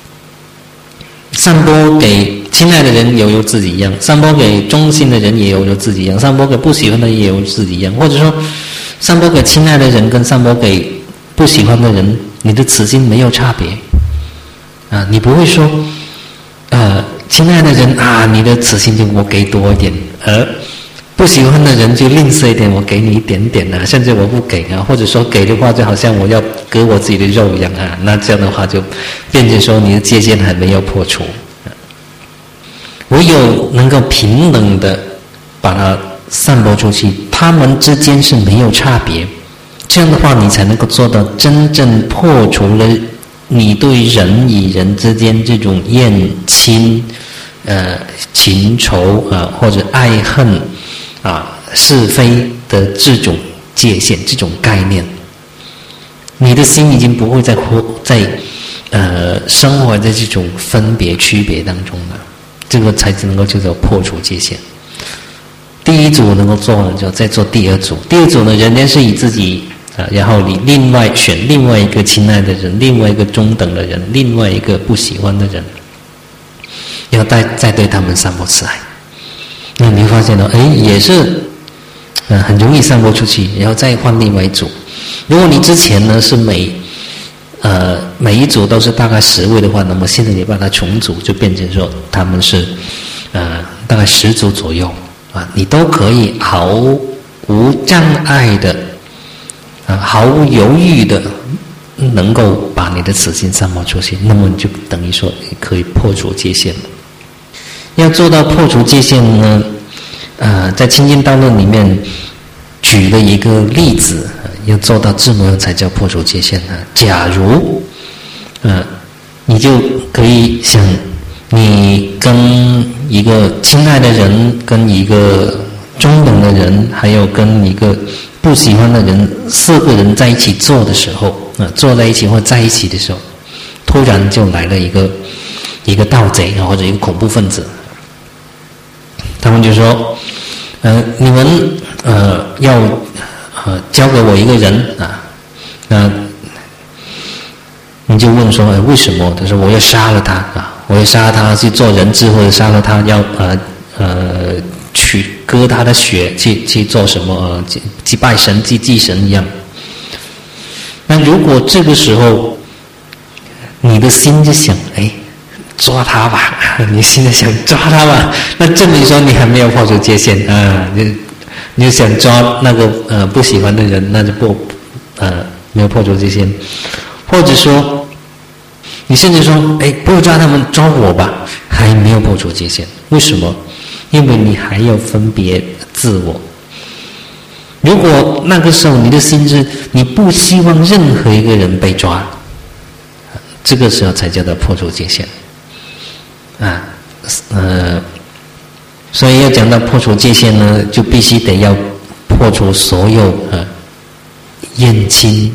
散播给亲爱的人也有自己一样，散播给中性的人也有自己一样，散播给不喜欢的人也有自己一样，或者说散播给亲爱的人跟散播给不喜欢的人，你的慈心没有差别你不会说亲爱的人你的慈心就我给多一点，而不喜欢的人就吝啬一点，我给你一点点甚至我不给或者说给的话就好像我要割我自己的肉一样那这样的话就变成说你的界限还没有破除。唯有能够平等的把它散播出去，他们之间是没有差别，这样的话你才能够做到真正破除了你对人与人之间这种厌亲情仇或者爱恨是非的这种界限、这种概念，你的心已经不会再生活在这种分别区别当中了，这个才能够叫做破除界限。第一组能够做完之后，再做第二组。第二组呢，人家是以自己然后你另外选另外一个亲爱的人，另外一个中等的人，另外一个不喜欢的人，然后再对他们散播慈爱。那你会发现到，也是很容易散播出去，然后再换另外一组。如果你之前呢是每一组都是大概10位的话，那么现在你把它重组，就变成说他们是大概10组左右你都可以毫无障碍的毫无犹豫的能够把你的慈心散播出去，那么你就等于说可以破除界限了。要做到破除界限呢，在清净道论里面举了一个例子，要做到这么才叫破除界限假如你就可以想，你跟一个亲爱的人，跟一个中等的人，还有跟一个不喜欢的人，4个人在一起坐的时候坐在一起或在一起的时候，突然就来了一个盗贼或者一个恐怖分子，他们就说你们要交给我一个人你就问说为什么？他说我要杀了他我要杀了他去做人质，或者杀了他要去割他的血去做什么祭拜神祭神一样。那如果这个时候你的心就想抓他吧，你心里想抓他吧，那证明说你还没有破除界限你就想抓那个不喜欢的人，那就没有破除界限。或者说你甚至说不要抓他们，抓我吧，还没有破除界限。为什么？因为你还有分别自我。如果那个时候你的心是你不希望任何一个人被抓，这个时候才叫做破除界限所以要讲到破除界限呢，就必须得要破除所有厌亲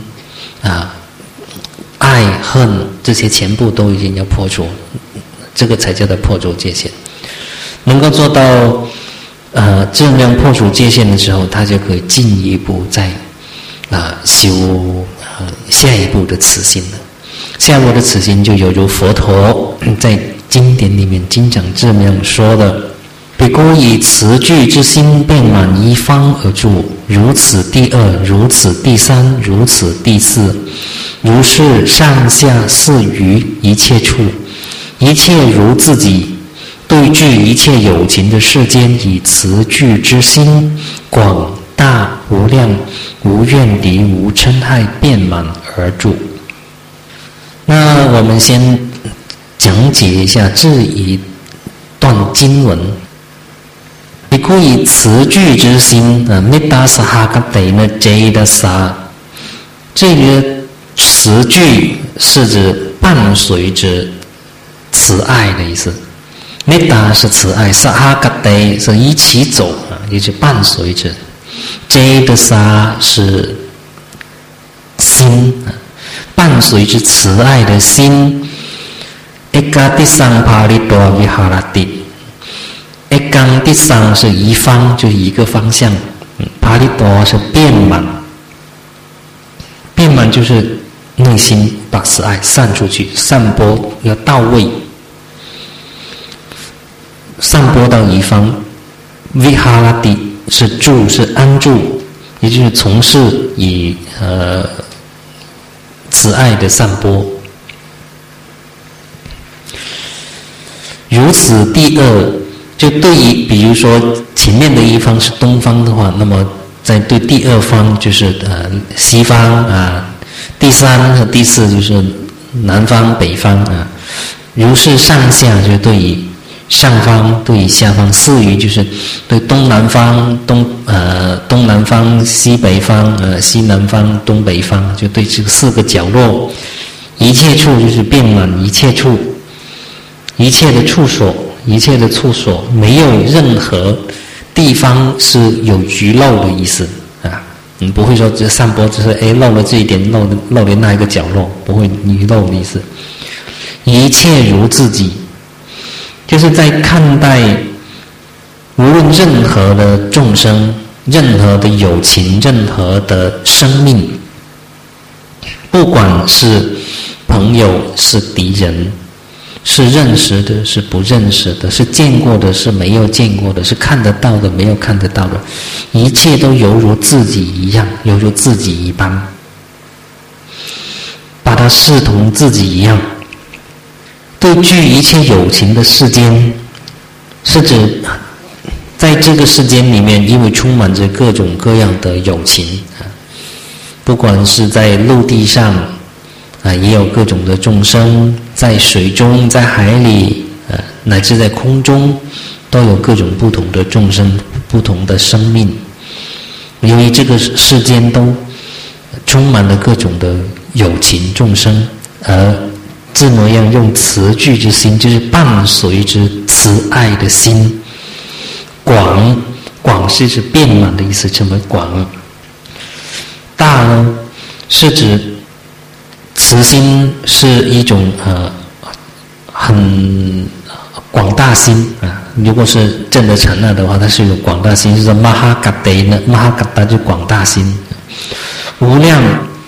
爱恨，这些全部都已经要破除，这个才叫做破除界限。能够做到这样破除界限的时候，他就可以进一步再修下一步的慈心了。下一步的慈心就犹如佛陀在经典里面经常这样说的：彼故以慈具之心遍满一方而住，如此第二，如此第三，如此第四，如是上下四余一切处，一切如自己，对治一切有情的世间，以慈具之心广大无量，无怨敌，无嗔害，遍满而住。那我们先讲解一下这一段经文。彼故以慈具之心，Metta Sahagateya Jayadasa，这个慈具是指伴随着慈爱的意思。Metta 是慈爱 ，Sahagateya 是一起走也就伴随着。Jayadasa 是心伴随着慈爱的心。Ekadisang Parito Viharati。Ekadisang 是一方，就是一个方向。Parito 是遍满，遍满就是内心把慈爱散出去，散播要到位，散播到一方。Viharati 是住，是安住，也就是从事以慈爱的散播。如此第二，就对于比如说前面的一方是东方的话，那么在对第二方就是西方第三和第四就是南方北方如是上下就对于上方对于下方，四余就是对东南方东南方西北方西南方东北方，就对这四个角落，一切处就是遍满一切处。一切的处所，一切的处所，没有任何地方是有遗漏的意思你不会说这散播只是漏了这一点，漏了那一个角落，不会遗漏的意思。一切如自己，就是在看待无论任何的众生，任何的有情，任何的生命，不管是朋友是敌人，是认识的，是不认识的，是见过的，是没有见过的，是看得到的，没有看得到的，一切都犹如自己一样，犹如自己一般，把它视同自己一样。对具一切有情的世间，是指在这个世间里面，因为充满着各种各样的有情不管是在陆地上也有各种的众生，在水中，在海里乃至在空中，都有各种不同的众生，不同的生命。由于这个世间都充满了各种的有情众生，而这么样用慈具之心，就是伴随着慈爱的心。广是指遍满的意思，称为广。大呢，是指慈心是一种很广大心如果是正的禅那的话，它是有广大心，就是 Mahagatta 呢 ，Mahagatta 就广大心。无量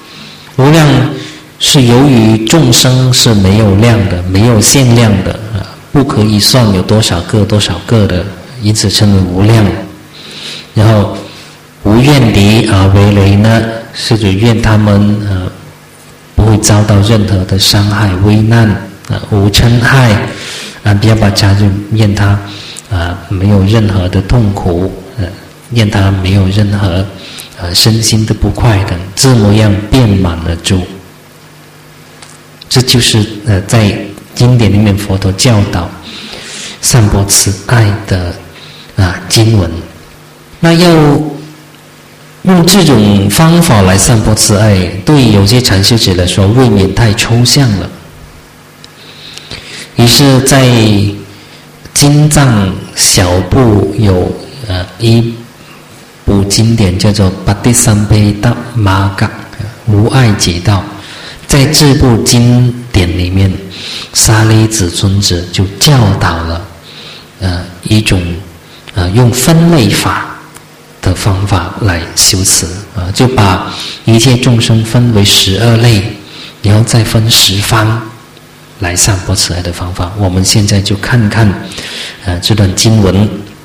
是由于众生是没有量的，没有限量的不可以算有多少个的，因此称为无量。然后无怨敌为雷呢，是指愿他们不会遭到任何的伤害危难无嗔害比亚巴迦就愿他没有任何的痛苦愿他没有任何身心的不快等，这么样遍满了住。这就是在经典里面佛陀教导散播慈爱的经文。那要用这种方法来散播慈爱，对有些禅修者来说未免太抽象了。于是在经藏小部有一部经典叫做《Patisampayita Magga》无碍解道。在这部经典里面，沙利子尊者就教导了一种用分类法的方法来修持就把一切众生分为12类，然后再分10方来散播慈爱的方法。我们现在就看看这段经文。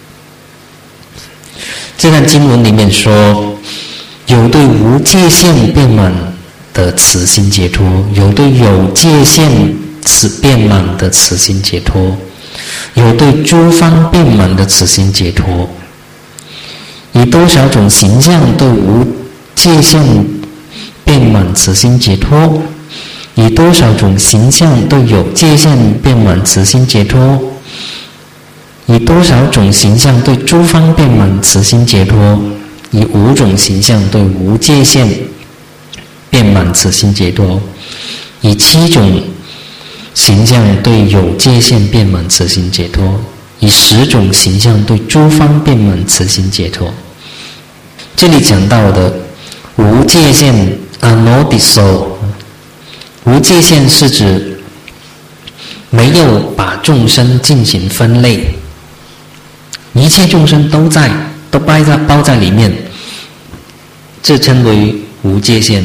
这段经文里面说，有对无界限遍满的慈心解脱，有对有界限遍满的慈心解脱，有对诸方遍满的慈心解脱。以多少种形象对无界限遍满慈心解脱，以多少种形象对有界限遍满慈心解脱， 以多少种形象对诸方遍满慈心解脱，以5种形象对无界限遍满慈心解脱，以7种形象对有界限遍满慈心解脱，以10种形象对诸方遍满慈心解脱。这里讲到的无界限 Anodiso， 无界限是指没有把众生进行分类，一切众生都包在里面，这称为无界限。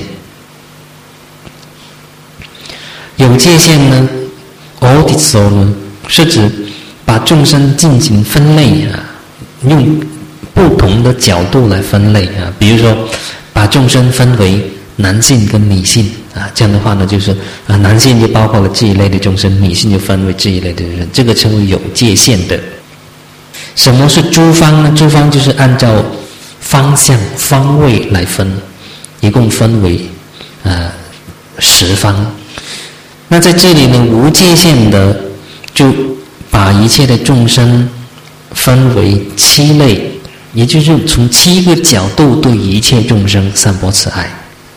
有界限呢 Odiso 呢，是指把众生进行分类用不同的角度来分类比如说把众生分为男性跟女性这样的话呢，就是男性就包括了这一类的众生，女性就分为这一类的人，这个称为有界限的。什么是诸方呢？诸方就是按照方向方位来分，一共分为10方。那在这里呢，无界限的就把一切的众生分为7类，也就是从7个角度对一切众生散播慈爱。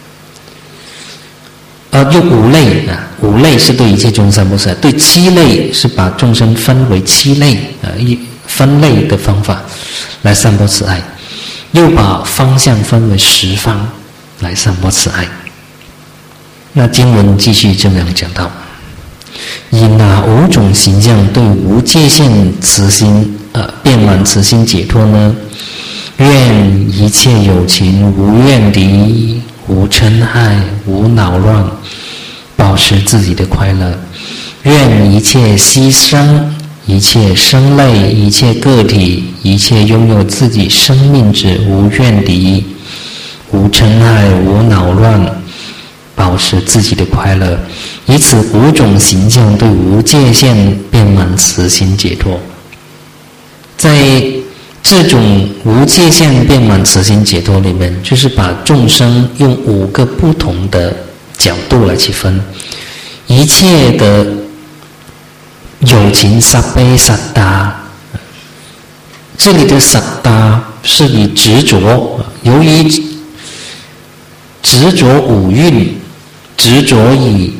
用5类5类是对一切众生散播慈爱，对7类是把众生分为7类分类的方法来散播慈爱，又把方向分为10方来散播慈爱。那经文继续这样讲到，以哪5种形象对无界限慈心遍满慈心解脱呢？愿一切有情无怨敌，无嗔害，无恼乱，保持自己的快乐。愿一切牺牲，一切生类，一切个体，一切拥有自己生命之无怨敌，无嗔害，无恼乱，保持自己的快乐。以此5种形象对无界限遍满慈心解脱。在这种无界限遍满慈心解脱里面，就是把众生用5个不同的角度来去分。一切的有情萨悲萨达，这里的萨达是以执着，由于执着5蕴，执着以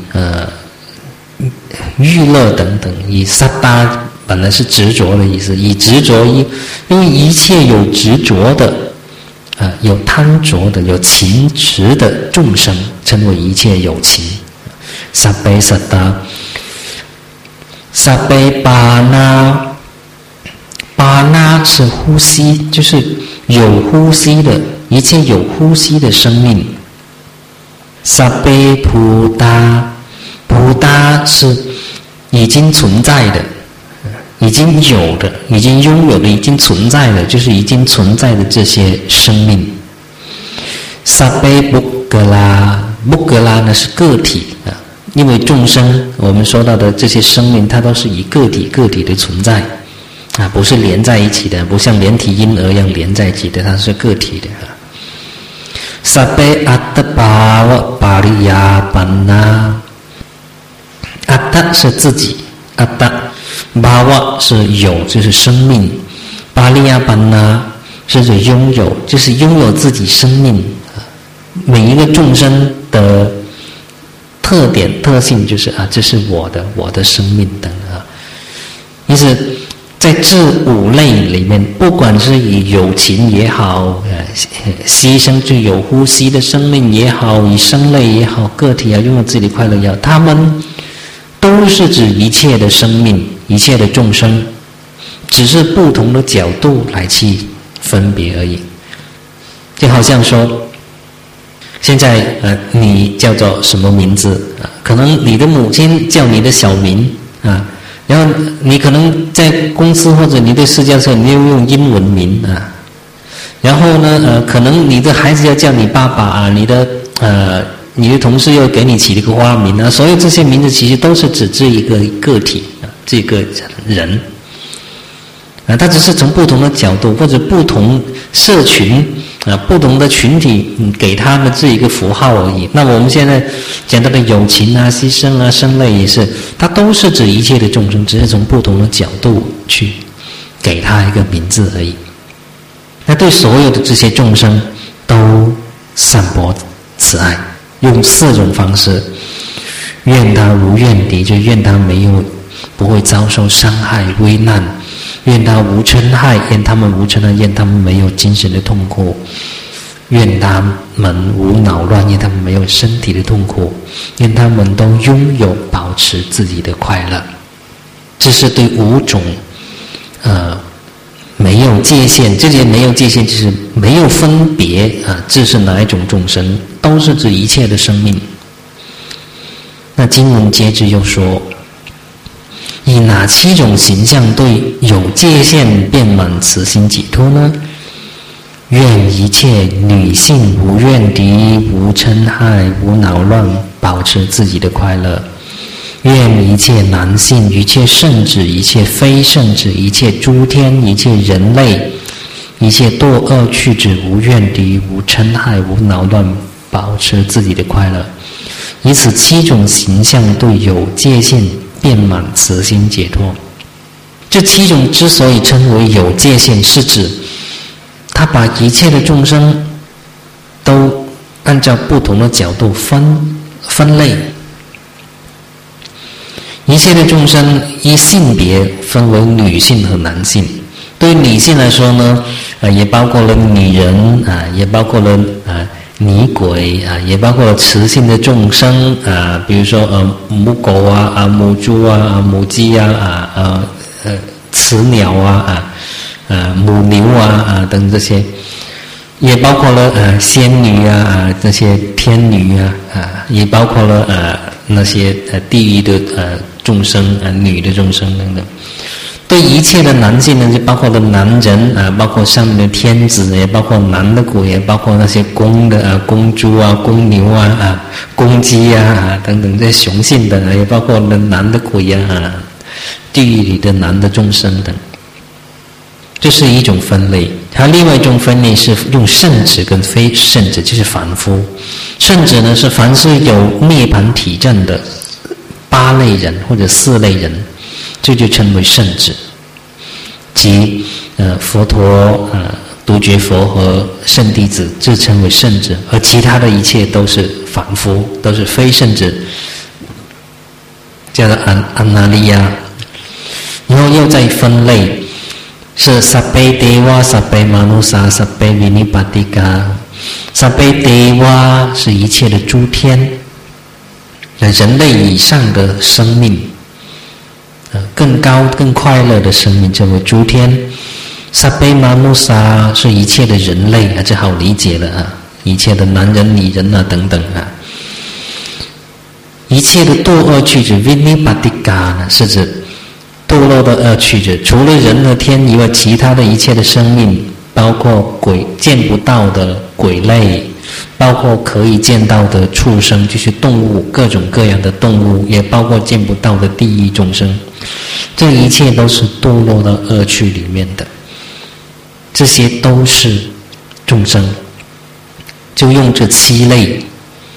欲乐等等，以萨达本来是执着的意思，以执着因为一切有执着的有贪着的，有情执的众生称为一切有情。萨悲萨达，萨悲巴那，巴那是呼吸，就是有呼吸的一切有呼吸的生命。萨悲普达，普达是已经存在的，已经有的，已经拥有的，已经存在的，就是已经存在的这些生命。萨悲布格拉，布格拉呢是个体因为众生我们说到的这些生命，它都是以个体的存在不是连在一起的，不像连体婴儿一样连在一起的，它是个体的萨悲阿特巴瓦巴利亚班那，阿特是自己，阿特巴瓦是有，就是生命，巴利亚班那是指拥有，就是拥有自己生命。每一个众生的特点特性就是这是我的生命等因此在这5类里面，不管是以有情也好，牺牲就有呼吸的生命也好，以生类也好，个体拥有自己的快乐也好，他们都是指一切的生命，一切的众生，只是不同的角度来去分别而已。就好像说现在你叫做什么名字可能你的母亲叫你的小名然后你可能在公司或者你的私家车你又用英文名然后呢可能你的孩子要叫你爸爸你的同事又给你起了个花名所有这些名字其实都是指这一个个体这个人他只是从不同的角度或者不同社群不同的群体给他们这一个符号而已。那我们现在讲到的友情牺牲生类也是，它都是指一切的众生，只是从不同的角度去给他一个名字而已。那对所有的这些众生都散播慈爱，用4种方式，愿他无怨敌，就愿他不会遭受伤害危难；愿他无嗔害，愿他们无嗔害，愿他们没有精神的痛苦；愿他们无恼乱，愿他们没有身体的痛苦；愿他们都拥有保持自己的快乐。这是对5种没有界限，这些没有界限就是没有分别这是哪一种众生，都是指一切的生命。那经文接着又说，以哪7种形象对有界限遍满慈心解脱呢？愿一切女性无怨敌，无嗔害，无恼乱，保持自己的快乐。愿一切男性，一切圣子，一切非圣子，一切诸天，一切人类，一切堕恶趣子，无怨敌，无嗔害，无恼乱，保持自己的快乐。以此7种形象对有界限遍满慈心解脱。这7种之所以称为有界限，是指他把一切的众生都按照不同的角度分类。一切的众生依性别分为女性和男性。对于女性来说呢，也包括了女人也包括了女鬼也包括了雌性的众生比如说母狗母猪母鸡雌鸟母牛等这些，也包括了仙女这些天女也包括了那些地狱的众生女的众生等等。对一切的男性呢，就包括了男人包括上面的天子，也包括男的鬼，也包括那些公的公猪公牛公鸡等等这些雄性的，也包括了男的鬼地狱里的男的众生等。这是一种分类。还有另外一种分类是用圣子跟非圣子，就是凡夫。圣子呢是凡是有涅槃体证的8类人或者4类人，这就称为圣子，即佛陀独觉佛和圣弟子，这称为圣子，而其他的一切都是凡夫，都是非圣子，叫做安那利亚。然后又再分类，是萨贝德瓦、萨贝马努萨、萨贝维尼巴蒂嘎。萨贝德瓦是一切的诸天，人类以上的生命，更高更快乐的生命称为诸天。萨贝马努萨是一切的人类这好理解了一切的男人女人等等一切的堕恶趣子 Vinipatika 呢是指堕落的恶趣子，除了人和天以外，其他的一切的生命，包括鬼见不到的鬼类，包括可以见到的畜生，就是动物，各种各样的动物，也包括见不到的地狱众生，这一切都是堕落的恶趣里面的，这些都是众生。就用这7类，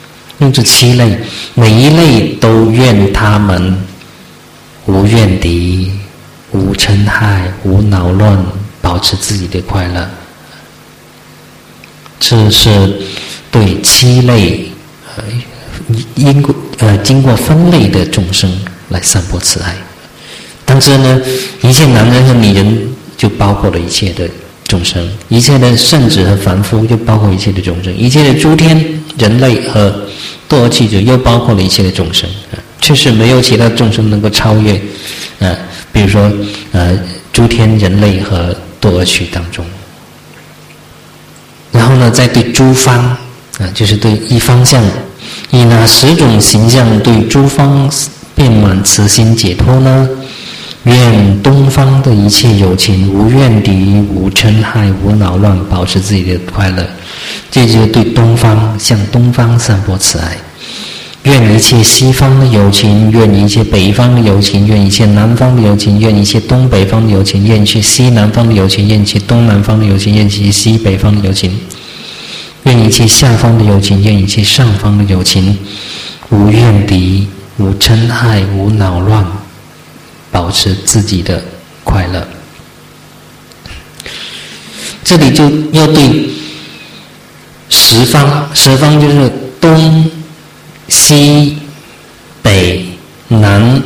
每一类都愿他们无怨敌，无嗔害，无恼乱，保持自己的快乐。这是对7类经过分类的众生来散播慈爱。当时呢，一切男人和女人就包括了一切的众生，一切的圣子和凡夫就包括一切的众生，一切的诸天人类和堕恶趣子又包括了一切的众生。确实没有其他众生能够超越比如说诸天人类和堕恶趣当中。然后呢，再对诸方就是对一方向，以哪10种形象对诸方遍满慈心解脱呢？愿东方的一切有情无怨敌，无嗔害，无恼乱，保持自己的快乐。这就是对东方，向东方散播慈爱。愿一切西方的有情，愿一切北方的有情，愿一切南方的有情，愿一切东北方的有情，愿一切西南方的有情，愿一切东南方的有情，愿一切西北方的有情，愿一切下方的有情，愿一切上方的有情，无怨敌，无嗔害，无恼乱，保持自己的快乐。 这里就要对十方，十方就是东西北南，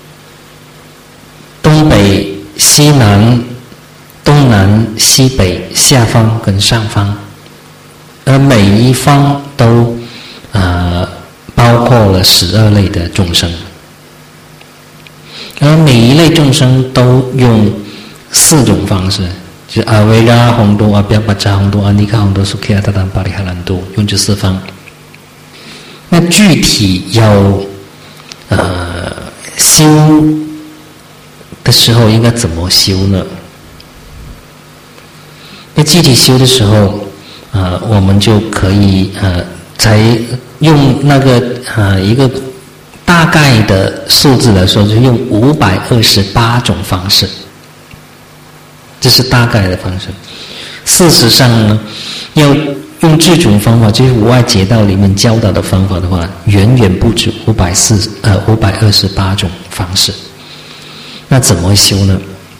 东北西南，东南西北，下方跟上方，而每一方都包括了12类的众生，而每一类众生都用4种方式，就是阿维拉宏多、阿比亚巴扎宏多、阿尼卡宏多、苏克亚达丹巴里哈兰多，用这4方。那具体要修的时候应该怎么修呢？那具体修的时候，我们就可以才用那个一个大概的数字来说，就用528种方式，这是大概的方式。事实上呢，要用这种方法，就是无碍解道里面教导的方法的话，远远不止528种方式。那怎么修呢？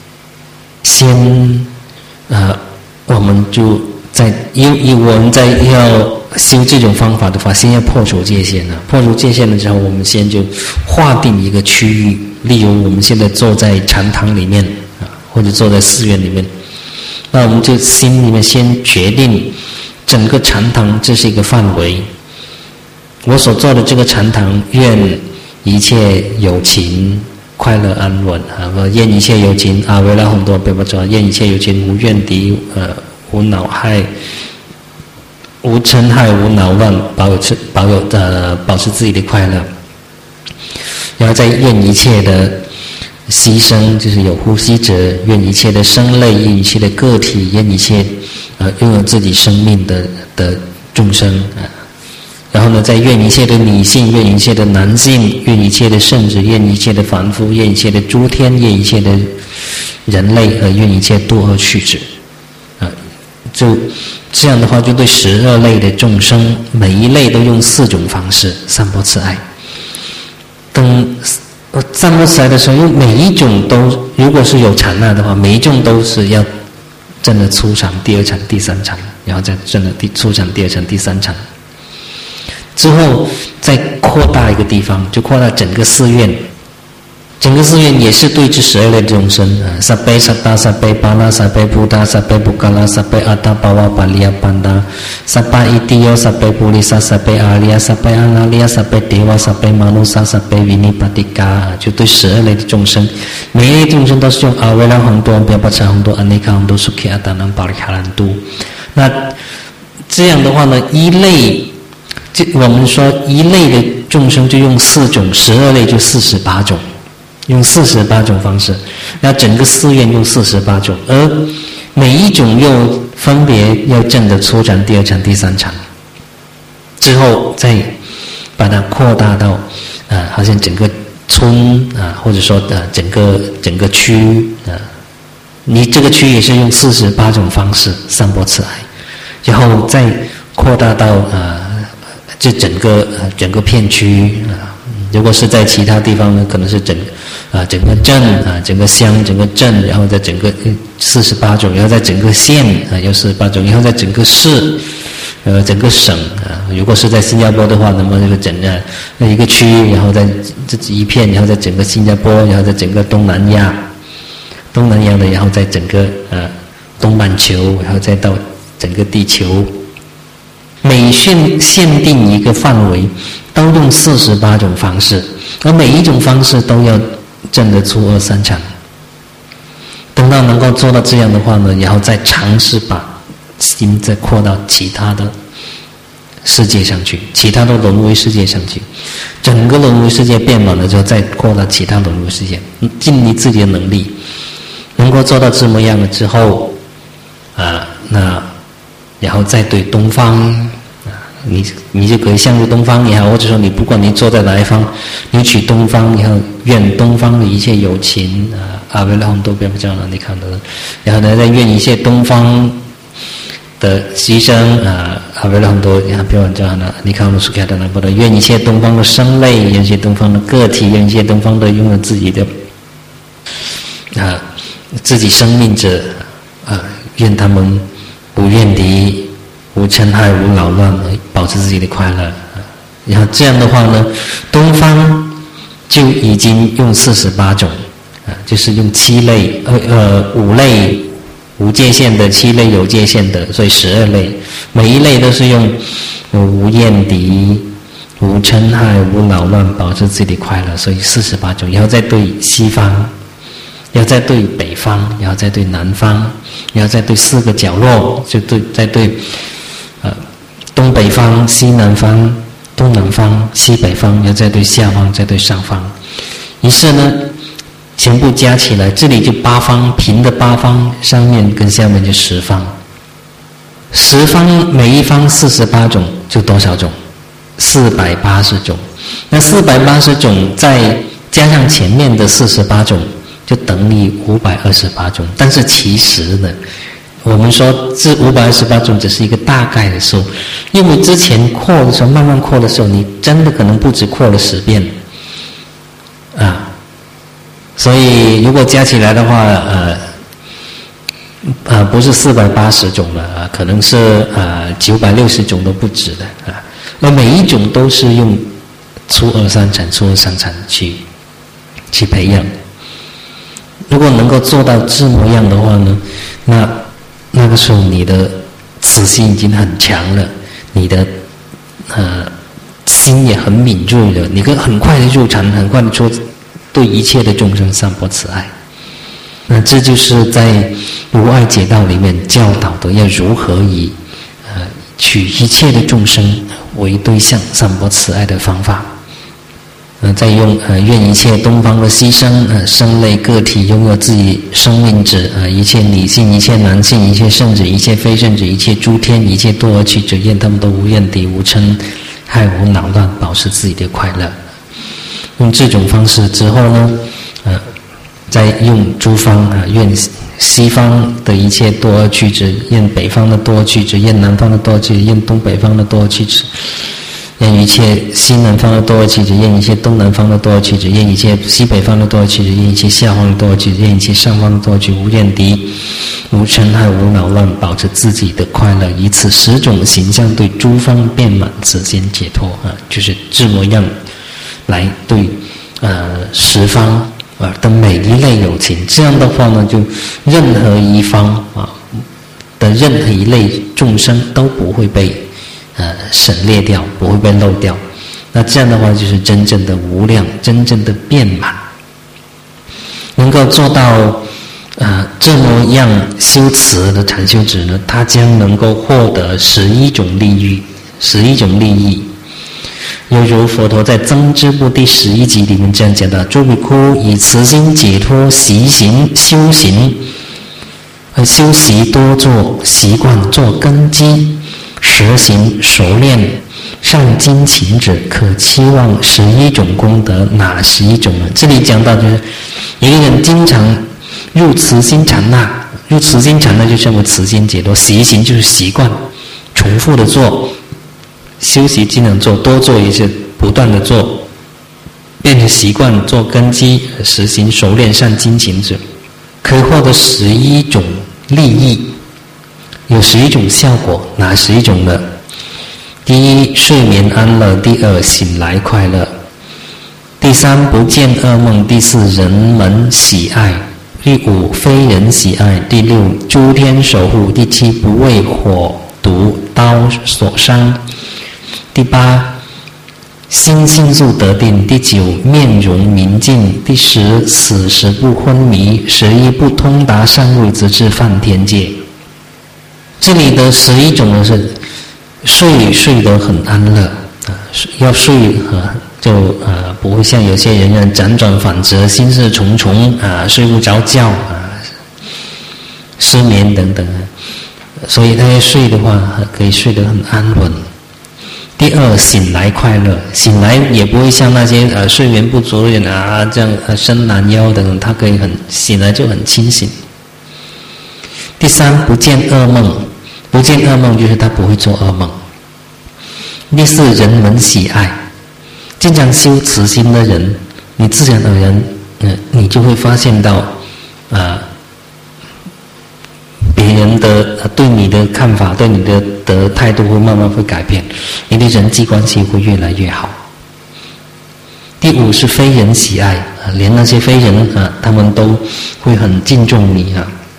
先我们就我们在要修这种方法的话，先要破除界限了。破除界限了之后，我们先就划定一个区域，例如我们现在坐在禅堂里面或者坐在寺院里面，那我们就心里面先决定整个禅堂这是一个范围。我所做的这个禅堂，愿一切有情快乐安稳愿一切有情阿维拉宏多贝巴扎，愿一切有情无怨敌无恼害，无嗔害，无恼乱，保持自己的快乐。然后再愿一切的牺牲，就是有呼吸者，愿一切的生类，愿一切的个体，愿一切拥有自己生命的众生然后呢，再愿一切的女性，愿一切的男性，愿一切的圣者，愿一切的凡夫，愿一切的诸天，愿一切的人类和愿一切堕恶趣者就这样的话，就对12类的众生，每一类都用4种方式散播慈爱。等散播慈爱的时候，因为每一种都，如果是有禅那的话，每一种都是要证的初禅、第2禅、第3禅，然后再证的初禅、第2禅、第3禅。之后再扩大一个地方，就扩大整个寺院。整个寺院也是对这12类众生萨贝萨达、萨贝巴拉、萨贝布达、萨贝布嘎拉、萨贝阿达巴瓦巴利亚班达、萨巴伊蒂尤、萨贝布利萨、萨贝阿利亚、萨贝阿拉利亚、萨贝迪瓦、萨贝马努萨、萨贝维尼巴迪嘎，就对12类的众生，每一类众生都是用阿维拉宏多、比巴查宏多、安尼卡宏多、苏克亚达南巴里卡兰都。那这样的话呢，我们说一类的众生就用4种，12类就48种。用48种方式，那整个寺院用48种，而每一种又分别要证的初禅、第2禅、第3禅，之后再把它扩大到好像整个村或者说整个区你这个区也是用48种方式散播慈爱，然后再扩大到这整个片区如果是在其他地方呢，可能是整个镇整个乡、整个镇，然后在整个48种，然后在整个县有48种，然后在整个市，整个省如果是在新加坡的话，那么这个整个一个区域，然后在这一片，然后在整个新加坡，然后在整个东南亚的，然后在整个东半球，然后再到整个地球。每限定一个范围，都用48种方式，而每一种方式都要证得初2、3禅。等到能够做到这样的话呢，然后再尝试把心再扩到其他的世界上去，其他的轮回世界上去，整个轮回世界变满了之后，再扩到其他轮回世界，尽你自己的能力，能够做到这么样了之后那然后再对东方你就可以向着东方也好，或者说你不管你坐在哪一方，你取东方，然后愿东方的一切有情阿维拉宏多贝巴扎你看到的，然后呢再愿一切东方的牺牲阿维拉宏多贝巴扎你看到苏克亚达南波的，愿一切东方的生类，愿一切东方的个体，愿一切东方的拥有自己的自己生命者愿他们无怨敌，无嗔害，无扰乱，保持自己的快乐。然后这样的话呢，东方就已经用48种，就是用7类5类无界限的，7类有界限的，所以12类，每一类都是用无厌敌、无嗔害、无扰乱，保持自己的快乐，所以48种。然后再对西方，要再对北方，然后再对南方，然后再对4个角落，就再对东北方、西南方、东南方、西北方，要再对下方，再对上方。于是呢，全部加起来，这里就8方，平的8方，上面跟下面就10方。10方每一方48种，就多少种？480种。那480种再加上前面的48种，就等于528种。但是其实呢，我们说这528种只是一个大概的数，因为之前扩的时候，慢慢扩的时候，你真的可能不止扩了10遍所以如果加起来的话，不是480种了可能是960种都不止的那每一种都是用初二三禅去培养。如果能够做到这模样的话呢，那个时候你的慈心已经很强了，你的心也很敏锐了，你可以很快的入禅，很快的做对一切的众生散播慈爱。那这就是在无碍解道里面教导的，要如何以取一切的众生为对象散播慈爱的方法。再用愿一切东方的牺牲生类个体拥有自己生命者一切女性、一切男性、一切圣者、一切非圣者、一切诸天、一切堕恶趣者，愿他们都无怨敌、无嗔害、无恼乱，保持自己的快乐。用这种方式之后呢，再用诸方愿西方的一切堕恶趣者，愿北方的堕恶趣者，愿南方的堕恶趣者，愿东北方的堕恶趣者，愿一切西南方的堕恶趣者，愿一切东南方的堕恶趣者，愿一切西北方的堕恶趣者，愿一切下方的堕恶趣者，愿一切上方的堕恶趣者，无怨敌、无嗔害、无恼乱，保持自己的快乐，以此10种形象对诸方遍满慈心解脱就是这么样来对10方的每一类有情。这样的话呢，就任何一方的任何一类众生都不会被省略掉，不会被漏掉。那这样的话就是真正的无量，真正的遍满。能够做到这么样修持的禅修者呢，他将能够获得11种利益，11种利益。犹如佛陀在增支部第11集里面这样讲的：诸比丘以慈心解脱习行修行，修习多做，习惯做根基，实行熟练上精勤者，可期望11种功德。哪11种呢？这里讲到就是一个人经常入慈心禅入慈心禅就称为慈心解脱。习行就是习惯，重复的做。修习经常做，多做一些，不断的做，变成习惯，做根基，实行熟练上精勤者，可以获得11种利益，有11种效果。哪11种呢？第一，睡眠安乐；第二，醒来快乐；第三，不见噩梦；第四，人们喜爱；第五，非人喜爱；第六，诸天守护；第七，不为火毒刀所伤；第八，心性速得定；第九，面容明净；第十，死时不昏迷；11，不通达上位直至梵天界。这里的11种呢是睡得很安乐要睡就不会像有些人辗转反侧、心事重重睡不着觉失眠等等所以他要睡的话可以睡得很安稳。第二，醒来快乐，醒来也不会像那些睡眠不足的人这样伸懒腰等等，他可以醒来就很清醒。第三，不见噩梦，不见噩梦就是他不会做噩梦。第四，人们喜爱，经常修慈心的人，你自然而然你就会发现到别人人的对你的看法，对你的态度会慢慢会改变，你的人际关系会越来越好。第五是非人喜爱连那些非人他们都会很敬重你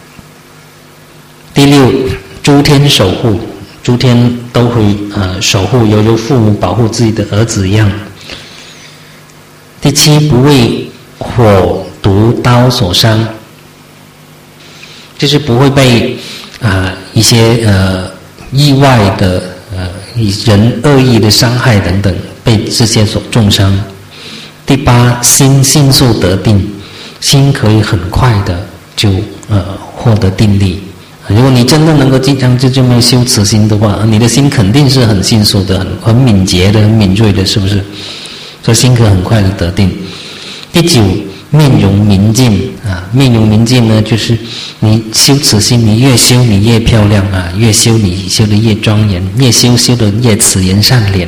第六，诸天守护，诸天都会守护，犹如父母保护自己的儿子一样。第七，不为火毒刀所伤，就是不会被一些意外的人恶意的伤害等等被这些所重伤。第八，心迅速得定，心可以很快的就获得定力。如果你真的能够经常就这么修慈心的话，你的心肯定是很迅速的、很敏捷的、很敏锐的，是不是？所以心可很快的得定。第九，面容明净面容明净呢，就是你修慈心，你越修你越漂亮越修你修得越庄严，越修得越慈颜善脸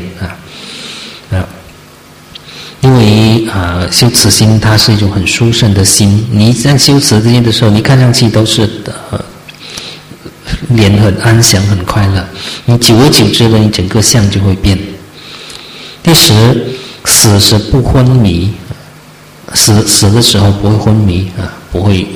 因为修慈心它是一种很殊胜的心，你在修慈心的时候，你看上去都是脸很安详很快乐，你久而久之呢，你整个相就会变。第十，死时不昏迷，死的时候不会昏迷不会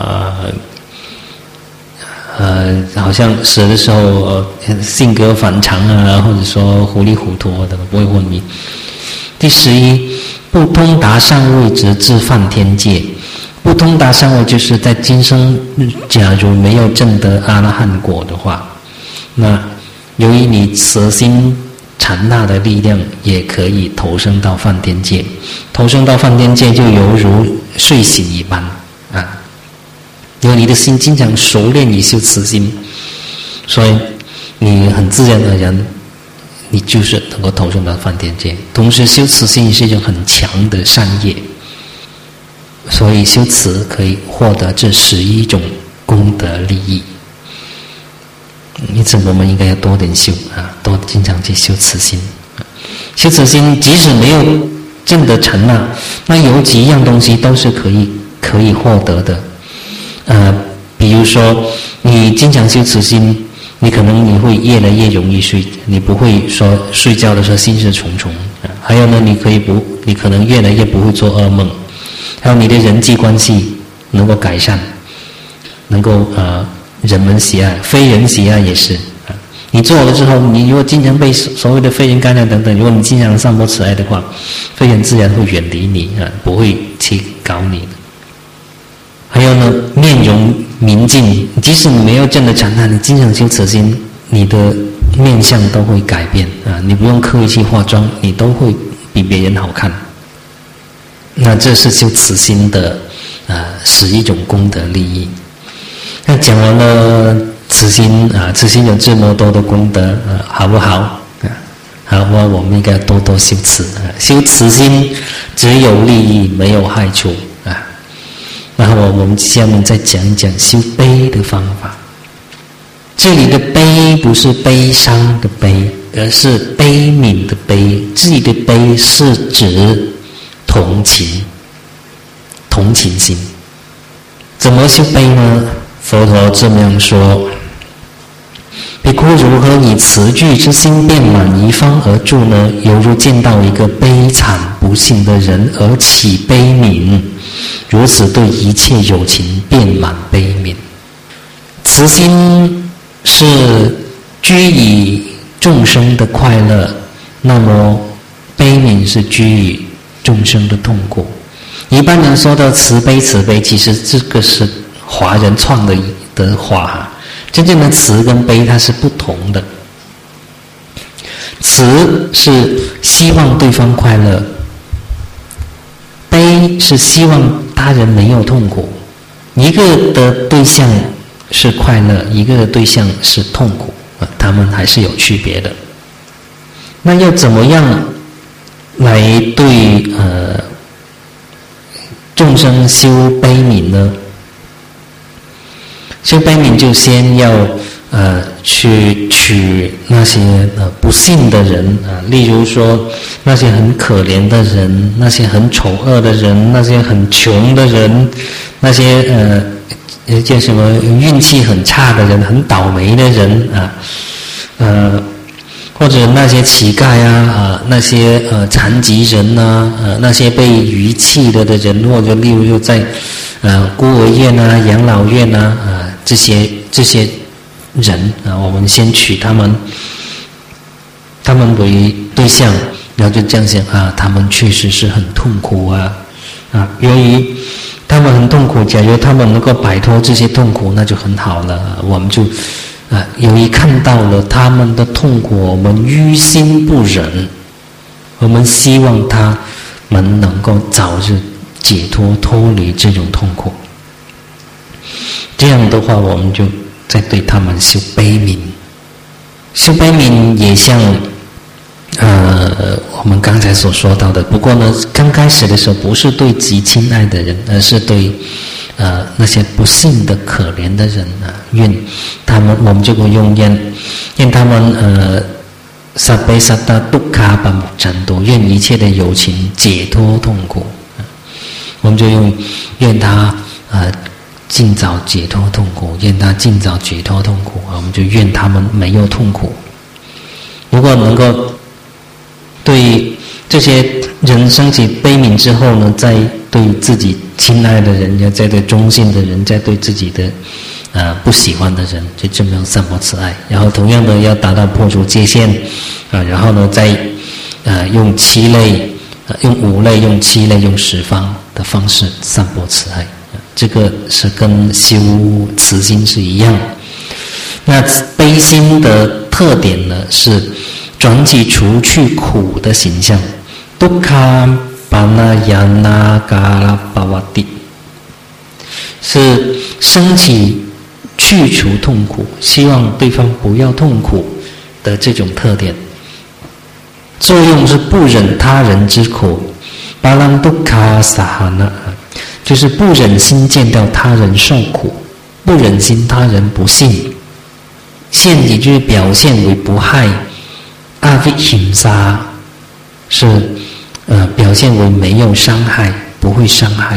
好像死的时候性格反常或者说糊里糊涂的，不会昏迷。第11，不通达上位直至梵天界。不通达上位就是在今生假如没有证得阿罗汉果的话，那由于你舍心禅那的力量，也可以投生到梵天界。投生到梵天界就犹如睡醒一般因为你的心经常熟练于修慈心，所以你很自然而然你就是能够投生到梵天界。同时修慈心是一种很强的善业，所以修慈可以获得这11种功德利益。因此我们应该要多点修多经常去修慈心。修慈心即使没有证得禅那有几样东西都是可以获得的比如说你经常修慈心，你可能你会越来越容易睡，你不会说睡觉的时候心事重重还有呢，你可能越来越不会做噩梦，还有你的人际关系能够改善，能够人们喜爱，非人喜爱也是你做了之后，你如果经常被所谓的非人干扰等等，如果你经常散播慈爱的话，非人自然会远离你不会去搞你的。还有呢，面容明净，即使你没有证得禅那，你经常修慈心，你的面相都会改变你不用刻意去化妆，你都会比别人好看。那这是修慈心的11种功德利益。那讲完了慈心慈心有这么多的功德好不好好，我们应该多多修慈修慈心只有利益没有害处然后我们下面再讲一讲修悲的方法。这里的悲不是悲伤的悲，而是悲悯的悲。这里的悲是指同情心。怎么修悲呢？佛陀这么样说：比丘如何以慈具之心遍满一方而住呢？犹如见到一个悲惨不幸的人而起悲悯，如此对一切有情遍满悲悯。慈心是居于众生的快乐，那么悲悯是居于众生的痛苦。一般人说到慈悲，其实这个是华人创的话真正的慈跟悲它是不同的。慈是希望对方快乐，悲是希望他人没有痛苦。一个的对象是快乐，一个的对象是痛苦他们还是有区别的。那要怎么样来对众生修悲悯呢？修悲悯就先要去取那些不幸的人例如说那些很可怜的人，那些很丑恶的人，那些很穷的人，那些叫什么运气很差的人，很倒霉的人啊，或者那些乞丐那些残疾人那些被遗弃了的人，或者例如说在孤儿院养老院这些人我们先取他们为对象，然后就这样想他们确实是很痛苦由于他们很痛苦，假如他们能够摆脱这些痛苦，那就很好了。我们就由于看到了他们的痛苦，我们于心不忍，我们希望他们能够早日解脱脱离这种痛苦。这样的话，我们就在对他们修悲悯。修悲悯也像我们刚才所说到的，不过呢，刚开始的时候不是对极亲爱的人，而是对那些不幸的可怜的人愿他们，我们就会用愿他们萨贝萨达杜卡巴姆占多，愿一切的有情解脱痛苦。我们就用愿他尽早解脱痛苦，愿他尽早解脱痛苦，我们就愿他们没有痛苦。如果能够对这些人升起悲悯之后呢，再对自己亲爱的人，再对忠信的人，再对自己的不喜欢的人，就这么样散播慈爱。然后同样的要达到破除界限然后呢再用7类用5类用7类用10方的方式散播慈爱。这个是跟修慈心是一样。那悲心的特点呢，是转起除去苦的形象。杜卡巴那亚那嘎拉巴瓦蒂，是升起去除痛苦，希望对方不要痛苦的这种特点。作用是不忍他人之苦，巴兰杜卡萨哈那，就是不忍心见到他人受苦，不忍心他人不幸。现也就是表现为不害，阿维辛沙是表现为没有伤害，不会伤害。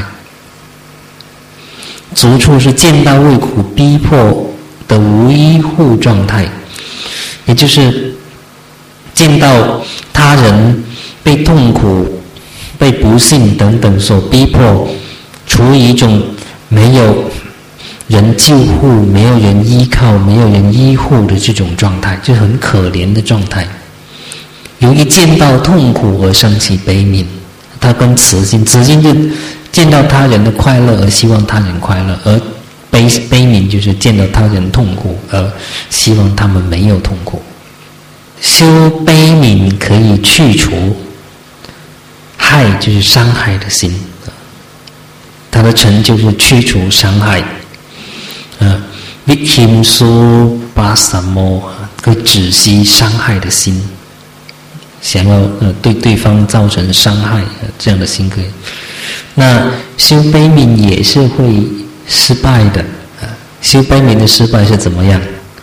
足处是见到为苦逼迫的无依护状态，也就是见到他人被痛苦、被不幸等等所逼迫，处于一种没有人救护、没有人依靠、没有人依护的这种状态，就很可怜的状态。由于见到痛苦而升起悲悯，它跟慈心就见到他人的快乐而希望他人快乐，而悲悯就是见到他人痛苦而希望他们没有痛苦。修悲悯可以去除害，就是伤害的心，它的成就是去除伤害。Vikhim su pasamo， 可以止息伤害的心，想要对对方造成伤害这样的心可以。那修悲悯也是会失败的修悲悯的失败是怎么样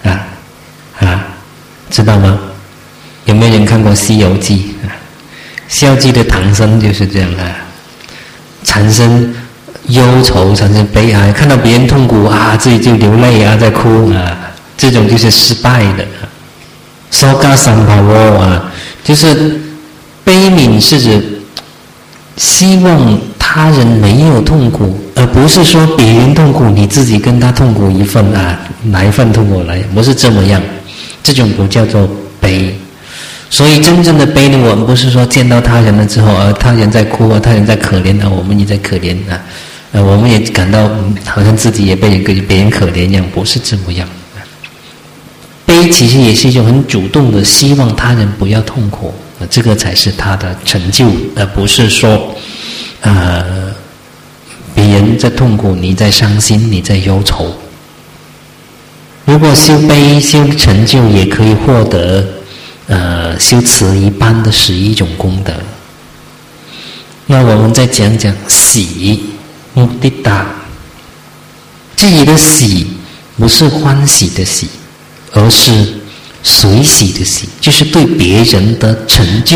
知道吗？有没有人看过《西游记》西游记的唐僧就是这样产生忧愁，产生悲哀，看到别人痛苦自己就流泪在哭这种就是失败的。Soga Sampavo就是悲悯是指希望他人没有痛苦，而不是说别人痛苦你自己跟他痛苦一份拿一份痛苦来，不是这么样，这种不叫做悲。所以真正的悲呢，我们不是说见到他人了之后他人在哭他人在可怜我们也在可怜我们也感到好像自己也被别人可怜一样，不是这么样。悲其实也是一种很主动的希望他人不要痛苦，这个才是他的成就，而不是说别人在痛苦你在伤心你在忧愁。如果修悲修成就也可以获得修慈一般的11种功德。那我们再讲讲喜目的达，这里的喜不是欢喜的喜，而是随喜的喜，就是对别人的成就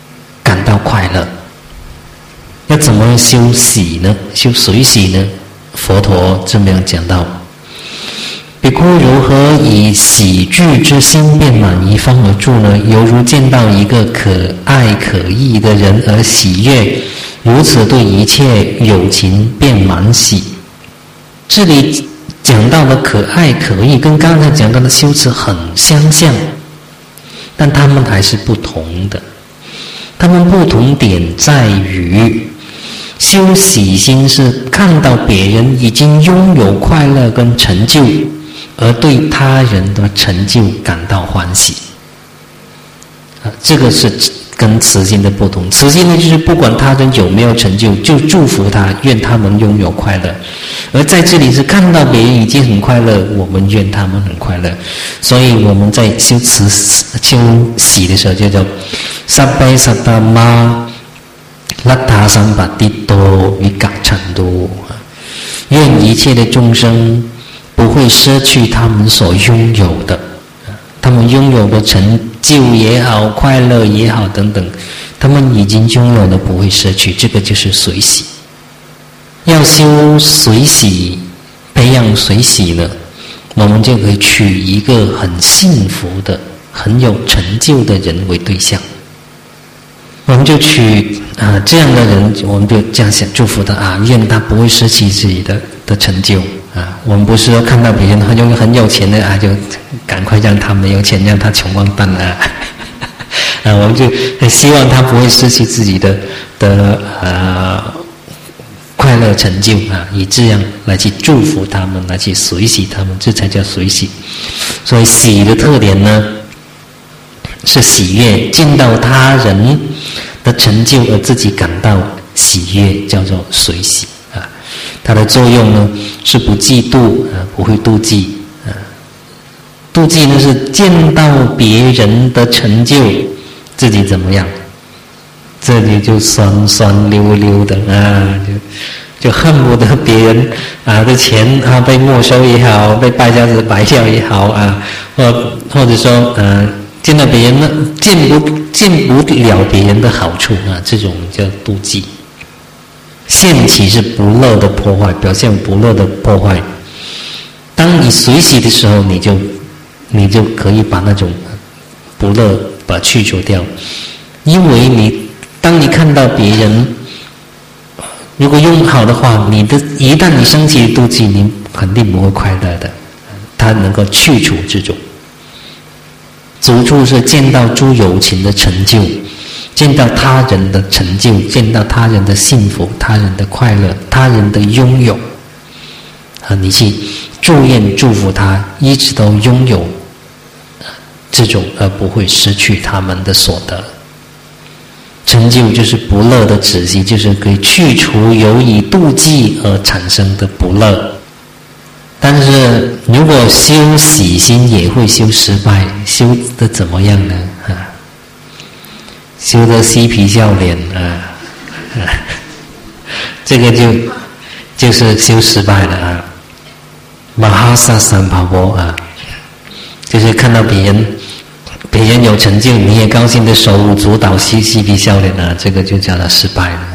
感到快乐。要怎么修喜呢？修随喜呢？ 佛陀这么样讲到：比丘如何以喜具之心遍满一方而住呢？犹如见到一个可爱可义的人而喜悦，如此对一切有情遍满喜。这里讲到的可爱可义跟刚才讲到的修持很相像，但他们还是不同的。他们不同点在于，修喜心是看到别人已经拥有快乐跟成就，而对他人的成就感到欢喜。这个是跟慈心的不同。慈心呢，就是不管他人有没有成就，就祝福他，愿他们拥有快乐。而在这里是看到别人已经很快乐，我们愿他们很快乐。所以我们在修喜的时候，就叫Sabbe Sattama Lattha Sampatito Vikachandu，愿一切的众生不会失去他们所拥有的，他们拥有的成就也好，快乐也好等等，他们已经拥有的不会失去，这个就是随喜。要修随喜，培养随喜呢，我们就可以取一个很幸福的、很有成就的人为对象。我们就取这样的人，我们就这样想祝福他愿他不会失去自己的成就我们不是说看到别人很有钱的就赶快让他没有钱，让他穷光蛋我们就很希望他不会失去自己的快乐成就以这样来去祝福他们，来去随喜他们，这才叫随喜。所以喜的特点呢，是喜悦，见到他人的成就而自己感到喜悦，叫做随喜它的作用呢是不嫉妒不会妒忌妒忌呢是见到别人的成就，自己怎么样？这里就酸酸溜溜的就恨不得别人的钱被没收也好，被败家子白掉也好或者说见到别人呢见不了别人的好处这种叫妒忌。现起是不乐的破坏，表现不乐的破坏。当你随喜的时候，你就可以把那种不乐把去除掉，因为当你看到别人如果用好的话，一旦你升起妒忌，你肯定不会快乐的。它能够去除这种。足处是见到诸有情的成就，见到他人的成就，见到他人的幸福，他人的快乐，他人的拥有你去祝愿祝福他一直都拥有这种，而不会失去他们的所得。成就就是不乐的止息，就是可以去除由于妒忌而产生的不乐。但是如果修喜心也会修失败，修的怎么样呢修得嬉皮笑脸这个就是修失败了Mahasa Sampavo就是看到别人有成就，你也高兴的手舞足蹈嬉皮笑脸这个就叫他失败了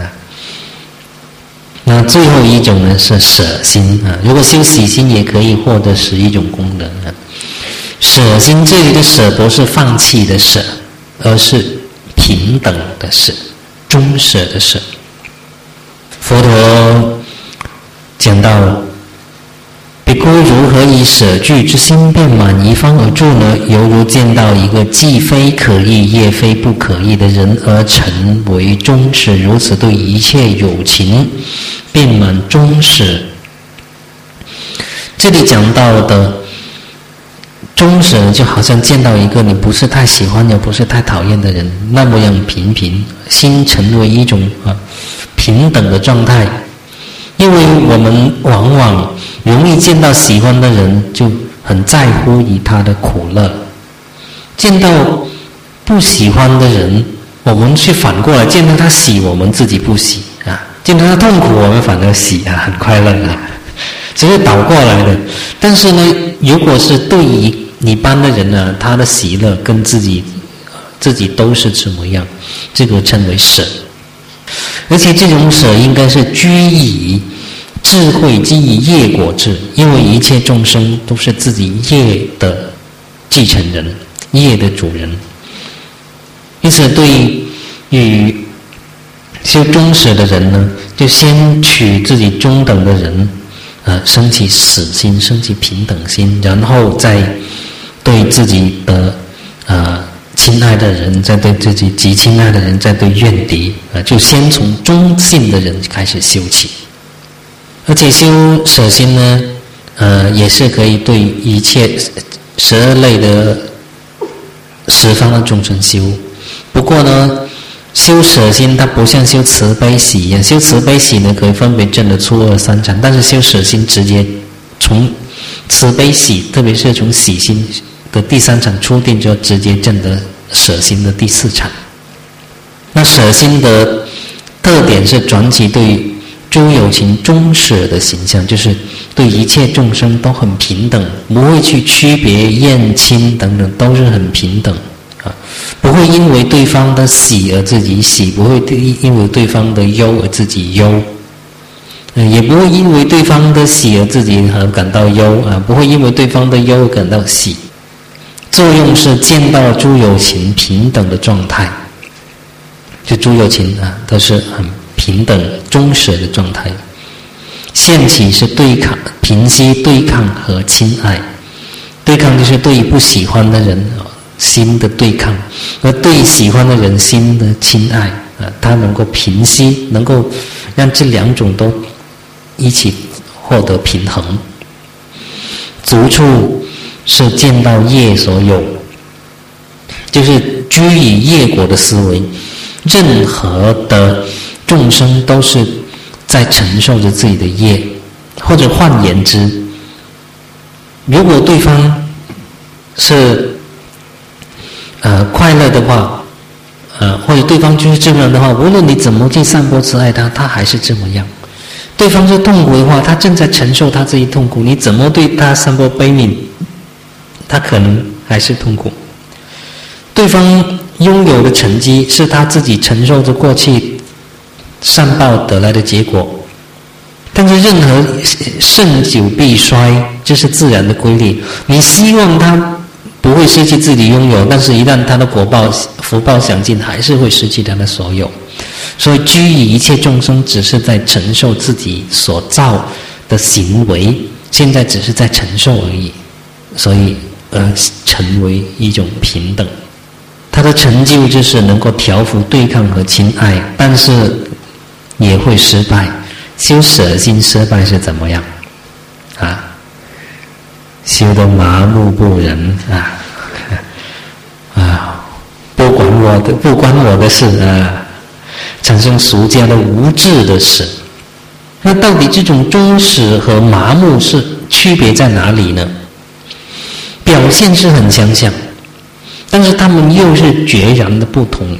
那最后一种呢是舍心如果修喜心也可以获得11种功能舍心这里的舍不是放弃的舍，而是平等的舍，中舍的舍。佛陀讲到比丘如何以舍具之心遍满一方而住呢？犹如见到一个既非可义也非不可义的人而成为中舍，如此对一切有情遍满中舍。这里讲到的中舍就好像见到一个你不是太喜欢也不是太讨厌的人，那么样平心成为一种平等的状态。因为我们往往容易见到喜欢的人就很在乎于他的苦乐，见到不喜欢的人我们却反过来见到他喜我们自己不喜见到他痛苦我们反而喜很快乐只是倒过来的。但是呢，如果是对于一般的人呢，他的喜乐跟自己都是怎么样，这个称为舍。而且这种舍应该是居于智慧基于业果智，因为一切众生都是自己业的继承人，业的主人。因此对于修中舍的人呢，就先取自己中等的人升起死心，升起平等心，然后再对自己的亲爱的人，再对自己极亲爱的人，再对怨敌就先从中性的人开始修起。而且修舍心呢也是可以对一切12类的十方的众生修。不过呢，修舍心它不像修慈悲喜一样，修慈悲喜呢可以分别证得初二三禅，但是修舍心直接从慈悲喜，特别是从喜心的第3禅出定，就直接证得舍心的第4禅。那舍心的特点是转起对诸有情中舍的形象，就是对一切众生都很平等，不会去区别厌亲等等，都是很平等不会因为对方的喜而自己喜，不会因为对方的忧而自己忧，也不会因为对方的喜而自己感到忧不会因为对方的忧而感到喜。作用是见到诸有情平等的状态，就诸有情都是很平等中舍的状态。现起是对抗，平息对抗和亲爱。对抗就是对于不喜欢的人心的对抗，而对喜欢的人心的亲爱它能够平息，能够让这2种都一起获得平衡。足处是见到业所有，就是居于业果的思维，任何的众生都是在承受着自己的业。或者换言之，如果对方是快乐的话或者对方就是这样的话，无论你怎么去散播慈爱他还是这么样。对方是痛苦的话，他正在承受他自己痛苦，你怎么对他散播悲悯，他可能还是痛苦。对方拥有的成绩是他自己承受着过去善报得来的结果，但是任何盛久必衰，这是自然的规律。你希望他不会失去自己拥有，但是一旦他的福报享尽，还是会失去他的所有。所以居于一切众生只是在承受自己所造的行为，现在只是在承受而已，所以成为一种平等。他的成就就是能够调伏对抗和亲爱，但是也会失败。修舍心失败是怎么样修得麻木不仁不关我的事产生俗家的无智的事。那到底这种忠实和麻木是区别在哪里呢？表现是很相像，但是他们又是决然的不同。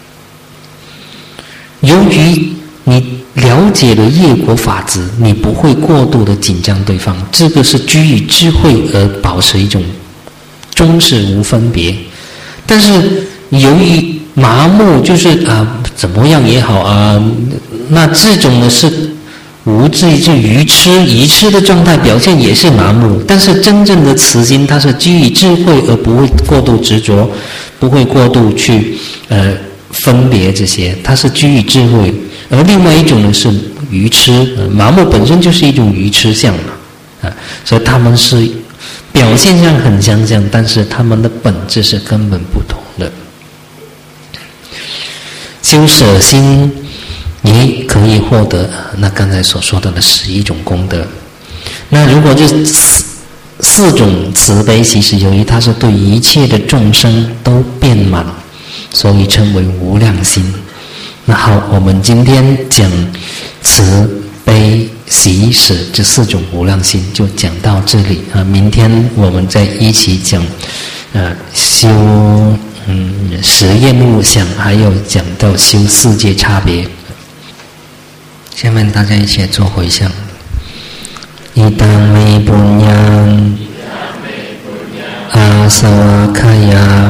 由于你了解了业果法则，你不会过度的紧张对方，这个是居于智慧而保持一种忠实无分别。但是由于麻木，就是怎么样也好那这种呢是无智，就愚痴的状态，表现也是麻木。但是真正的慈心，它是基于智慧而不会过度执着，不会过度去分别这些，它是基于智慧。而另外一种呢是愚痴，麻木本身就是一种愚痴相所以他们是表现上很相像，但是他们的本质是根本不同的。修舍心也可以获得那刚才所说的11种功德。那如果这4种慈悲，其实由于它是对一切的众生都遍满，所以称为无量心。那好，我们今天讲慈悲喜舍这4种无量心就讲到这里明天我们再一起讲修实验物想，还有讲到修4界差别。下面大家一起来做回向。伊当美般若阿萨瓦卡呀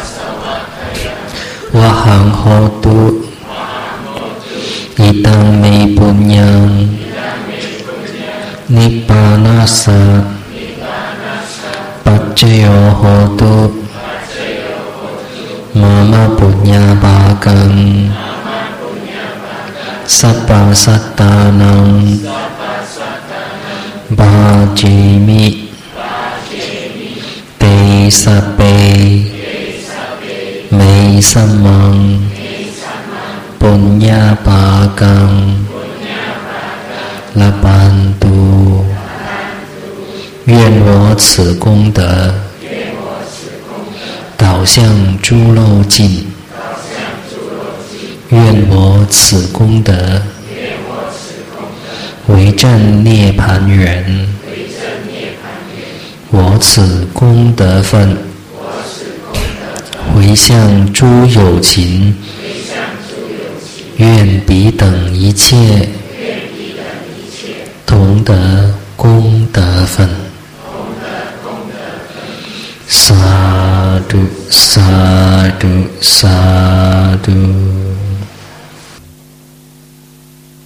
瓦行何度伊当美般若นิปานัสสะปัจจโยโหตุมามะปุญญาภากังสัพพสัตตานังบาเจมิเตสัพเพเมสัมมังปุญญาภากังละปันตุ愿我此功德导向诸漏尽，愿我此功德为正涅盘缘，我此功德分回向诸有情，愿彼等一切同得功德分。萨埵萨埵萨埵。